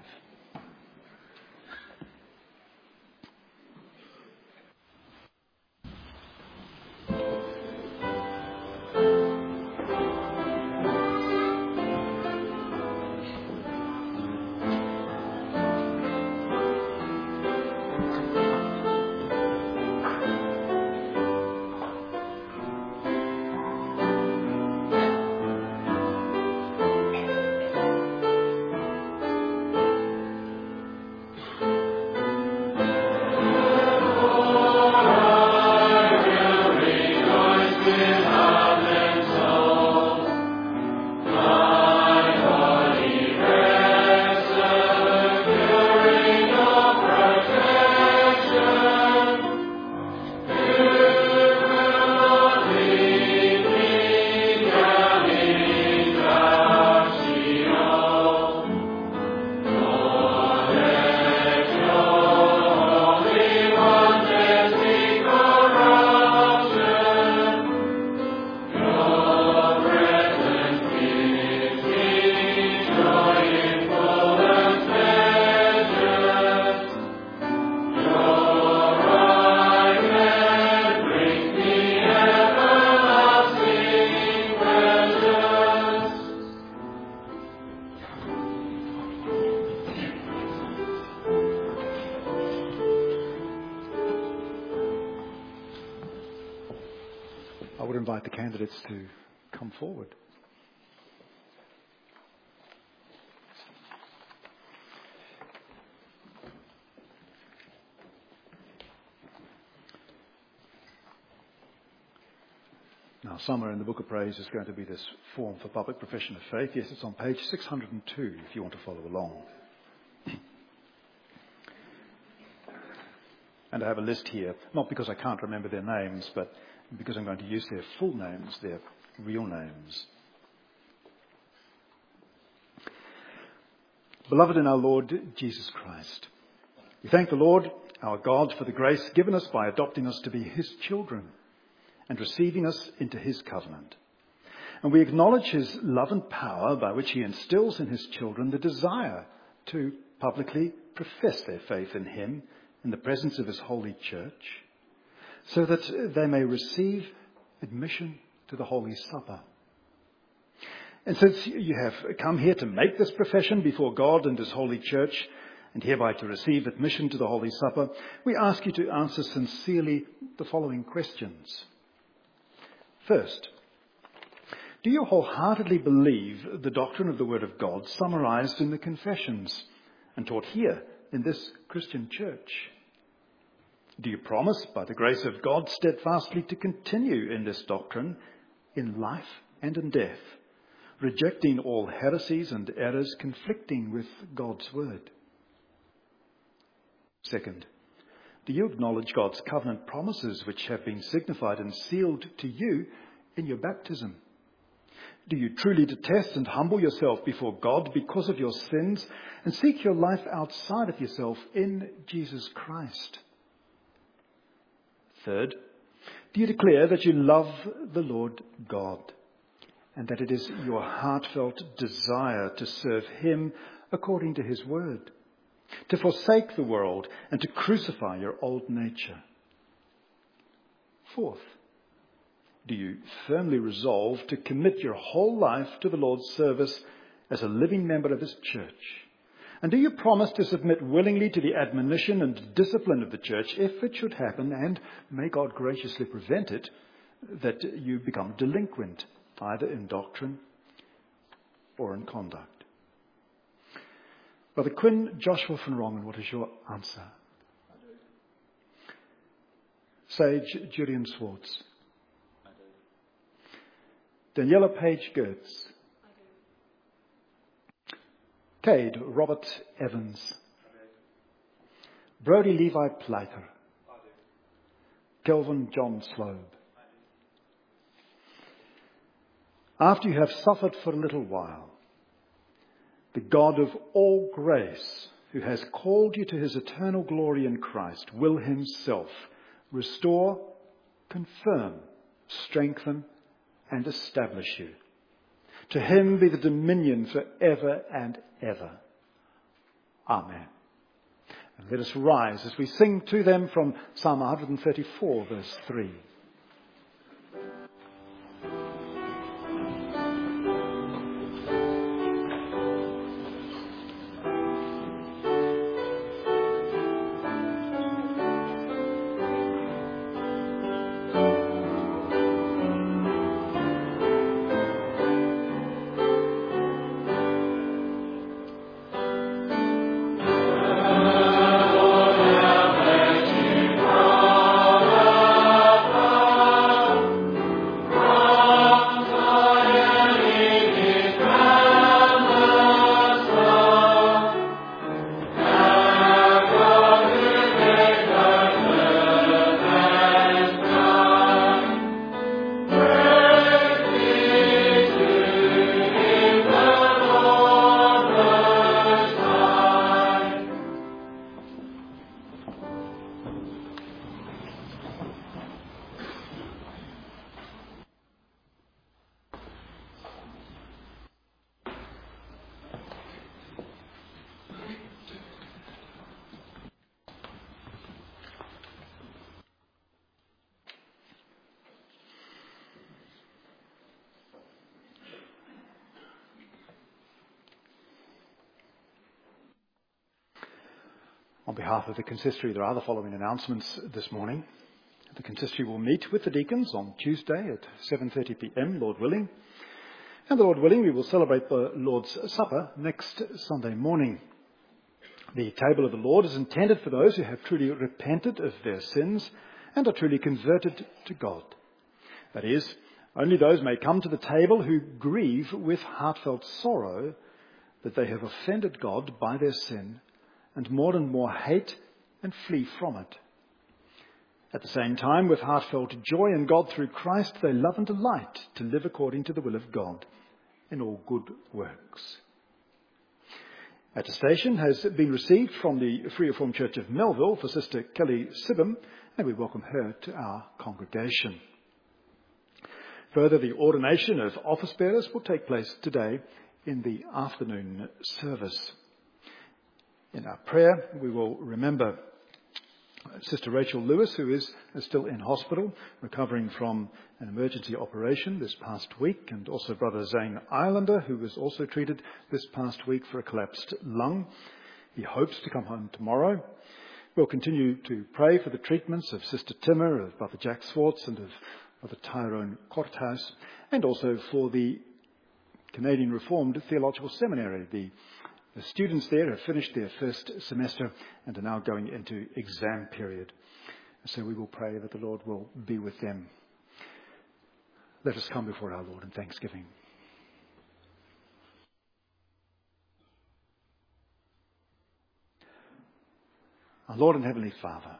To come forward. Now, somewhere in the Book of Praise is going to be this form for public profession of faith. Yes, it's on page six hundred two if you want to follow along. And I have a list here, not because I can't remember their names, but because I'm going to use their full names, their real names. Beloved in our Lord Jesus Christ, we thank the Lord, our God, for the grace given us by adopting us to be His children and receiving us into His covenant. And we acknowledge His love and power by which He instills in His children the desire to publicly profess their faith in Him in the presence of His holy church, so that they may receive admission to the Holy Supper. And since you have come here to make this profession before God and His holy church, and hereby to receive admission to the Holy Supper, we ask you to answer sincerely the following questions. First, do you wholeheartedly believe the doctrine of the Word of God summarized in the Confessions and taught here in this Christian church? Do you promise, by the grace of God, steadfastly to continue in this doctrine in life and in death, rejecting all heresies and errors conflicting with God's Word? Second, do you acknowledge God's covenant promises which have been signified and sealed to you in your baptism? Do you truly detest and humble yourself before God because of your sins and seek your life outside of yourself in Jesus Christ? Third, do you declare that you love the Lord God and that it is your heartfelt desire to serve Him according to His word? to forsake the world and to crucify your old nature. Fourth, do you firmly resolve to commit your whole life to the Lord's service as a living member of his church? And do you promise to submit willingly to the admonition and discipline of the church if it should happen, and may God graciously prevent it, that you become delinquent, either in doctrine or in conduct? Brother Quinn, Joshua van Rongen, what is your answer? Sage Julian Swartz. Daniela Page Gertz. Cade Robert Evans. Brody Levi Pleiter. Kelvin John Slobe. After you have suffered for a little while, the God of all grace, who has called you to his eternal glory in Christ, will himself restore, confirm, strengthen, and establish you. To him be the dominion forever and ever. Amen. And let us rise as we sing to them from Psalm one thirty-four, verse three. On behalf of the consistory, there are the following announcements this morning. The consistory will meet with the deacons on Tuesday at seven thirty p.m, Lord willing. And the Lord willing, we will celebrate the Lord's Supper next Sunday morning. The table of the Lord is intended for those who have truly repented of their sins and are truly converted to God. That is, only those may come to the table who grieve with heartfelt sorrow that they have offended God by their sin, and more and more hate and flee from it. At the same time, with heartfelt joy in God through Christ, they love and delight to live according to the will of God in all good works. Attestation has been received from the Free Reformed Church of Melville for Sister Kelly Sibham, and we welcome her to our congregation. Further, the ordination of office bearers will take place today in the afternoon service. In our prayer, we will remember Sister Rachel Lewis, who is still in hospital, recovering from an emergency operation this past week, and also Brother Zane Islander, who was also treated this past week for a collapsed lung. He hopes to come home tomorrow. We'll continue to pray for the treatments of Sister Timmer, of Brother Jack Swartz, and of Brother Tyrone Korthouse, and also for the Canadian Reformed Theological Seminary. The The students there have finished their first semester and are now going into exam period. So we will pray that the Lord will be with them. Let us come before our Lord in thanksgiving. Our Lord and Heavenly Father,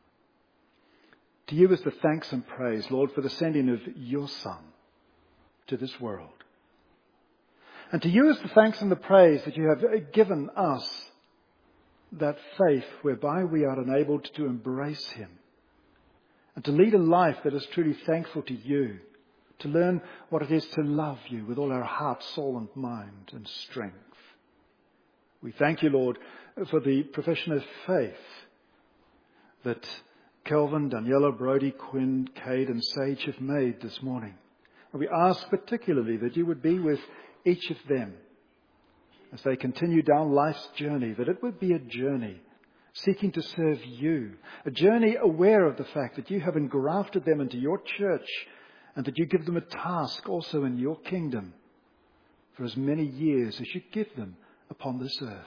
to you is the thanks and praise, Lord, for the sending of your Son to this world. And to you is the thanks and the praise that you have given us that faith whereby we are enabled to embrace him and to lead a life that is truly thankful to you, to learn what it is to love you with all our heart, soul and mind and strength. We thank you, Lord, for the profession of faith that Kelvin, Daniela, Brody, Quinn, Cade and Sage have made this morning. And we ask particularly that you would be with each of them as they continue down life's journey, that it would be a journey seeking to serve you, a journey aware of the fact that you have engrafted them into your church and that you give them a task also in your kingdom for as many years as you give them upon this earth.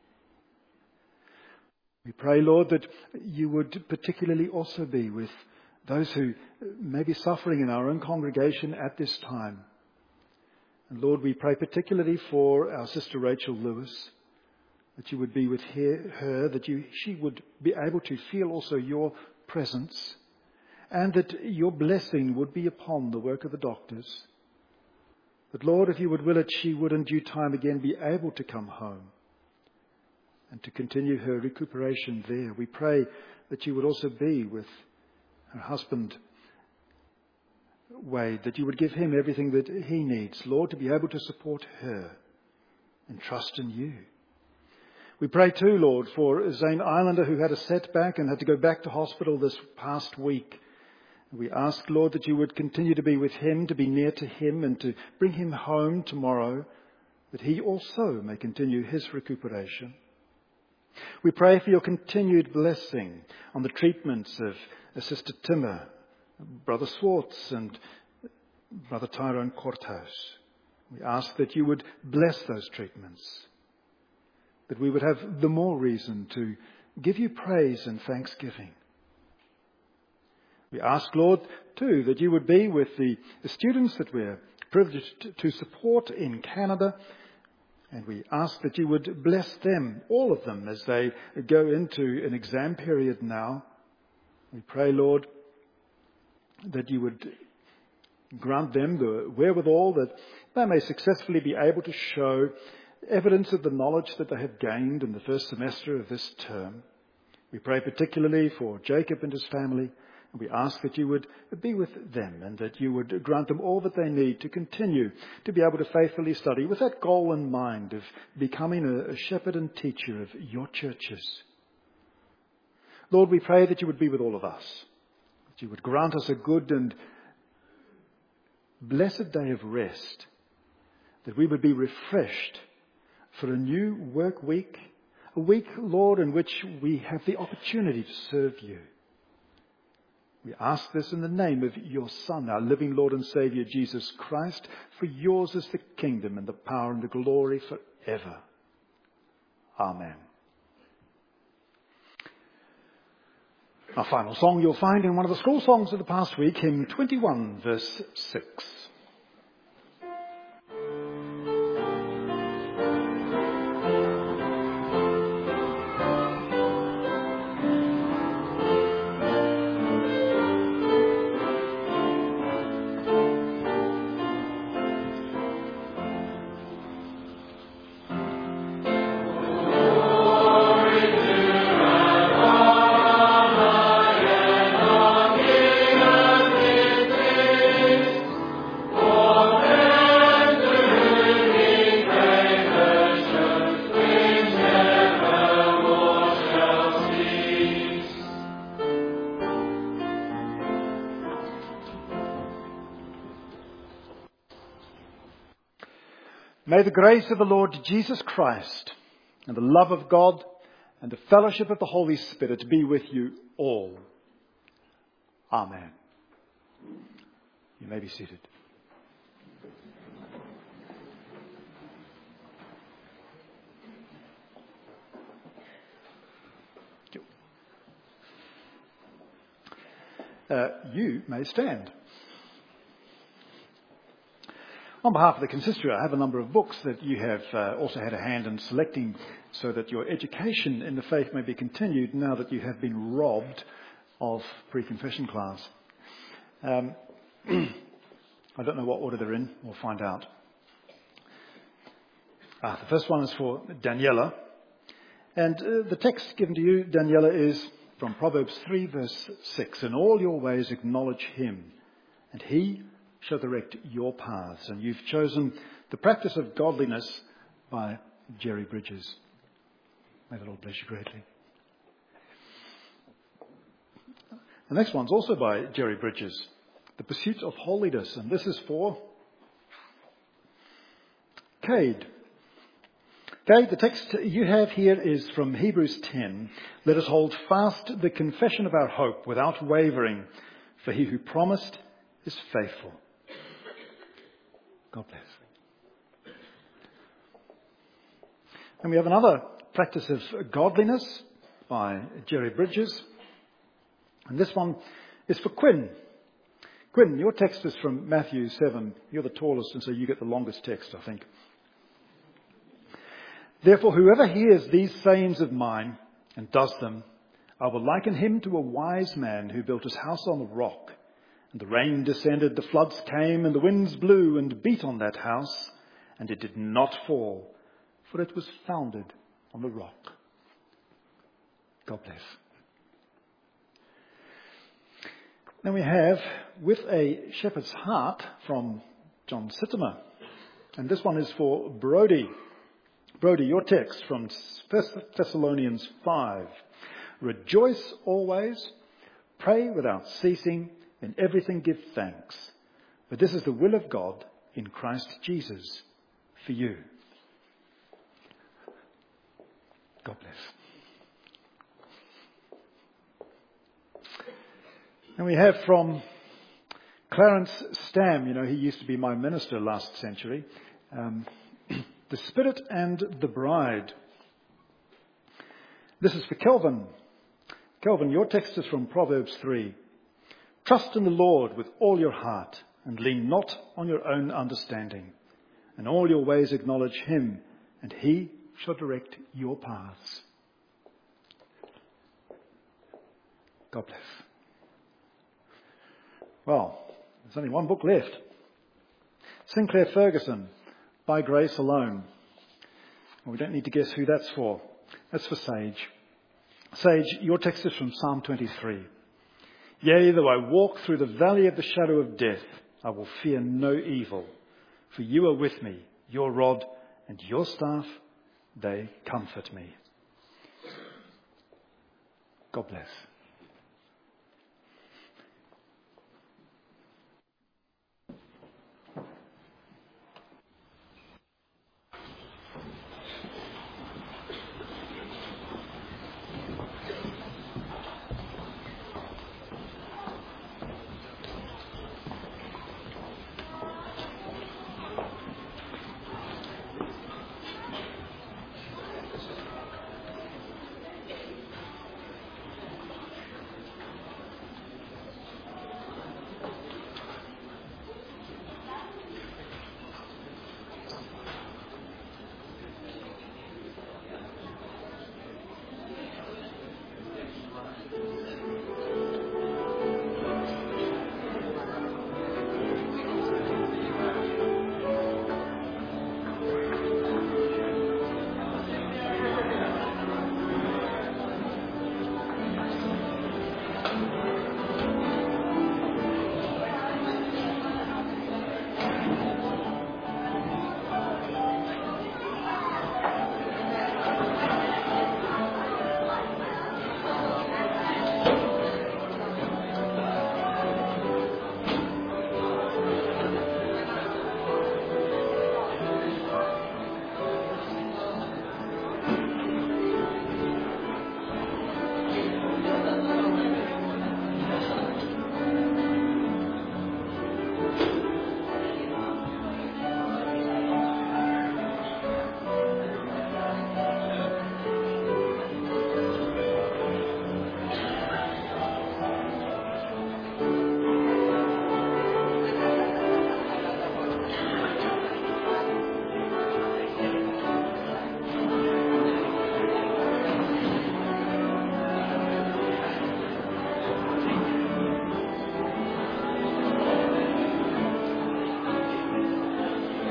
We pray, Lord, that you would particularly also be with those who may be suffering in our own congregation at this time. And Lord, we pray particularly for our sister Rachel Lewis, that you would be with her, that you, she would be able to feel also your presence, and that your blessing would be upon the work of the doctors. That, Lord, if you would will it, she would in due time again be able to come home and to continue her recuperation there. We pray that you would also be with her husband, Wade, that you would give him everything that he needs, Lord, to be able to support her and trust in you. We pray too, Lord, for Zane Islander, who had a setback and had to go back to hospital this past week. We ask, Lord, that you would continue to be with him, to be near to him and to bring him home tomorrow, that he also may continue his recuperation. We pray for your continued blessing on the treatments of Sister Timmer, Brother Swartz and Brother Tyrone Courthouse. We ask that you would bless those treatments, that we would have the more reason to give you praise and thanksgiving. We ask, Lord, too, that you would be with the, the students that we're privileged to support in Canada. And we ask that you would bless them, all of them, as they go into an exam period now. We pray, Lord, that you would grant them the wherewithal that they may successfully be able to show evidence of the knowledge that they have gained in the first semester of this term. We pray particularly for Jacob and his family. And we ask that you would be with them and that you would grant them all that they need to continue to be able to faithfully study with that goal in mind of becoming a, a shepherd and teacher of your churches. Lord, we pray that you would be with all of us, that you would grant us a good and blessed day of rest, that we would be refreshed for a new work week, a week, Lord, in which we have the opportunity to serve you. We ask this in the name of your Son, our living Lord and Saviour, Jesus Christ, for yours is the kingdom and the power and the glory forever. Amen. Our final song you'll find in one of the school songs of the past week, hymn twenty-one, verse six. May the grace of the Lord Jesus Christ and the love of God and the fellowship of the Holy Spirit be with you all. Amen. You may be seated. Uh, you may stand. On behalf of the consistory, I have a number of books that you have uh, also had a hand in selecting so that your education in the faith may be continued now that you have been robbed of pre-confession class. Um, I don't know what order they're in. We'll find out. Uh, the first one is for Daniela. And uh, the text given to you, Daniela, is from Proverbs three, verse six. In all your ways acknowledge him, and he shall direct your paths. And you've chosen The Practice of Godliness by Jerry Bridges. May the Lord bless you greatly. The next one's also by Jerry Bridges, The Pursuit of Holiness, and this is for Cade. Cade, the text you have here is from Hebrews ten. Let us hold fast the confession of our hope without wavering, for he who promised is faithful. God bless. And we have another practice of godliness by Jerry Bridges. And this one is for Quinn. Quinn, your text is from Matthew seven. You're the tallest, and so you get the longest text, I think. Therefore, whoever hears these sayings of mine and does them, I will liken him to a wise man who built his house on the rock. And the rain descended, the floods came, and the winds blew and beat on that house, and it did not fall, for it was founded on the rock. God bless. Then we have, With a Shepherd's Heart, from John Sittimer. And this one is for Brody. Brody, your text from First Thessalonians five. Rejoice always, pray without ceasing, in everything give thanks. For this is the will of God in Christ Jesus for you. God bless. And we have from Clarence Stam, you know, he used to be my minister last century, um, The Spirit and the Bride. This is for Kelvin. Kelvin, your text is from Proverbs three. Trust in the Lord with all your heart and lean not on your own understanding. In all your ways acknowledge him, and he shall direct your paths. God bless. Well, there's only one book left. Sinclair Ferguson, By Grace Alone. Well, we don't need to guess who that's for. That's for Sage. Sage, your text is from Psalm twenty-three. Yea, though I walk through the valley of the shadow of death, I will fear no evil. For you are with me, your rod and your staff, they comfort me. God bless.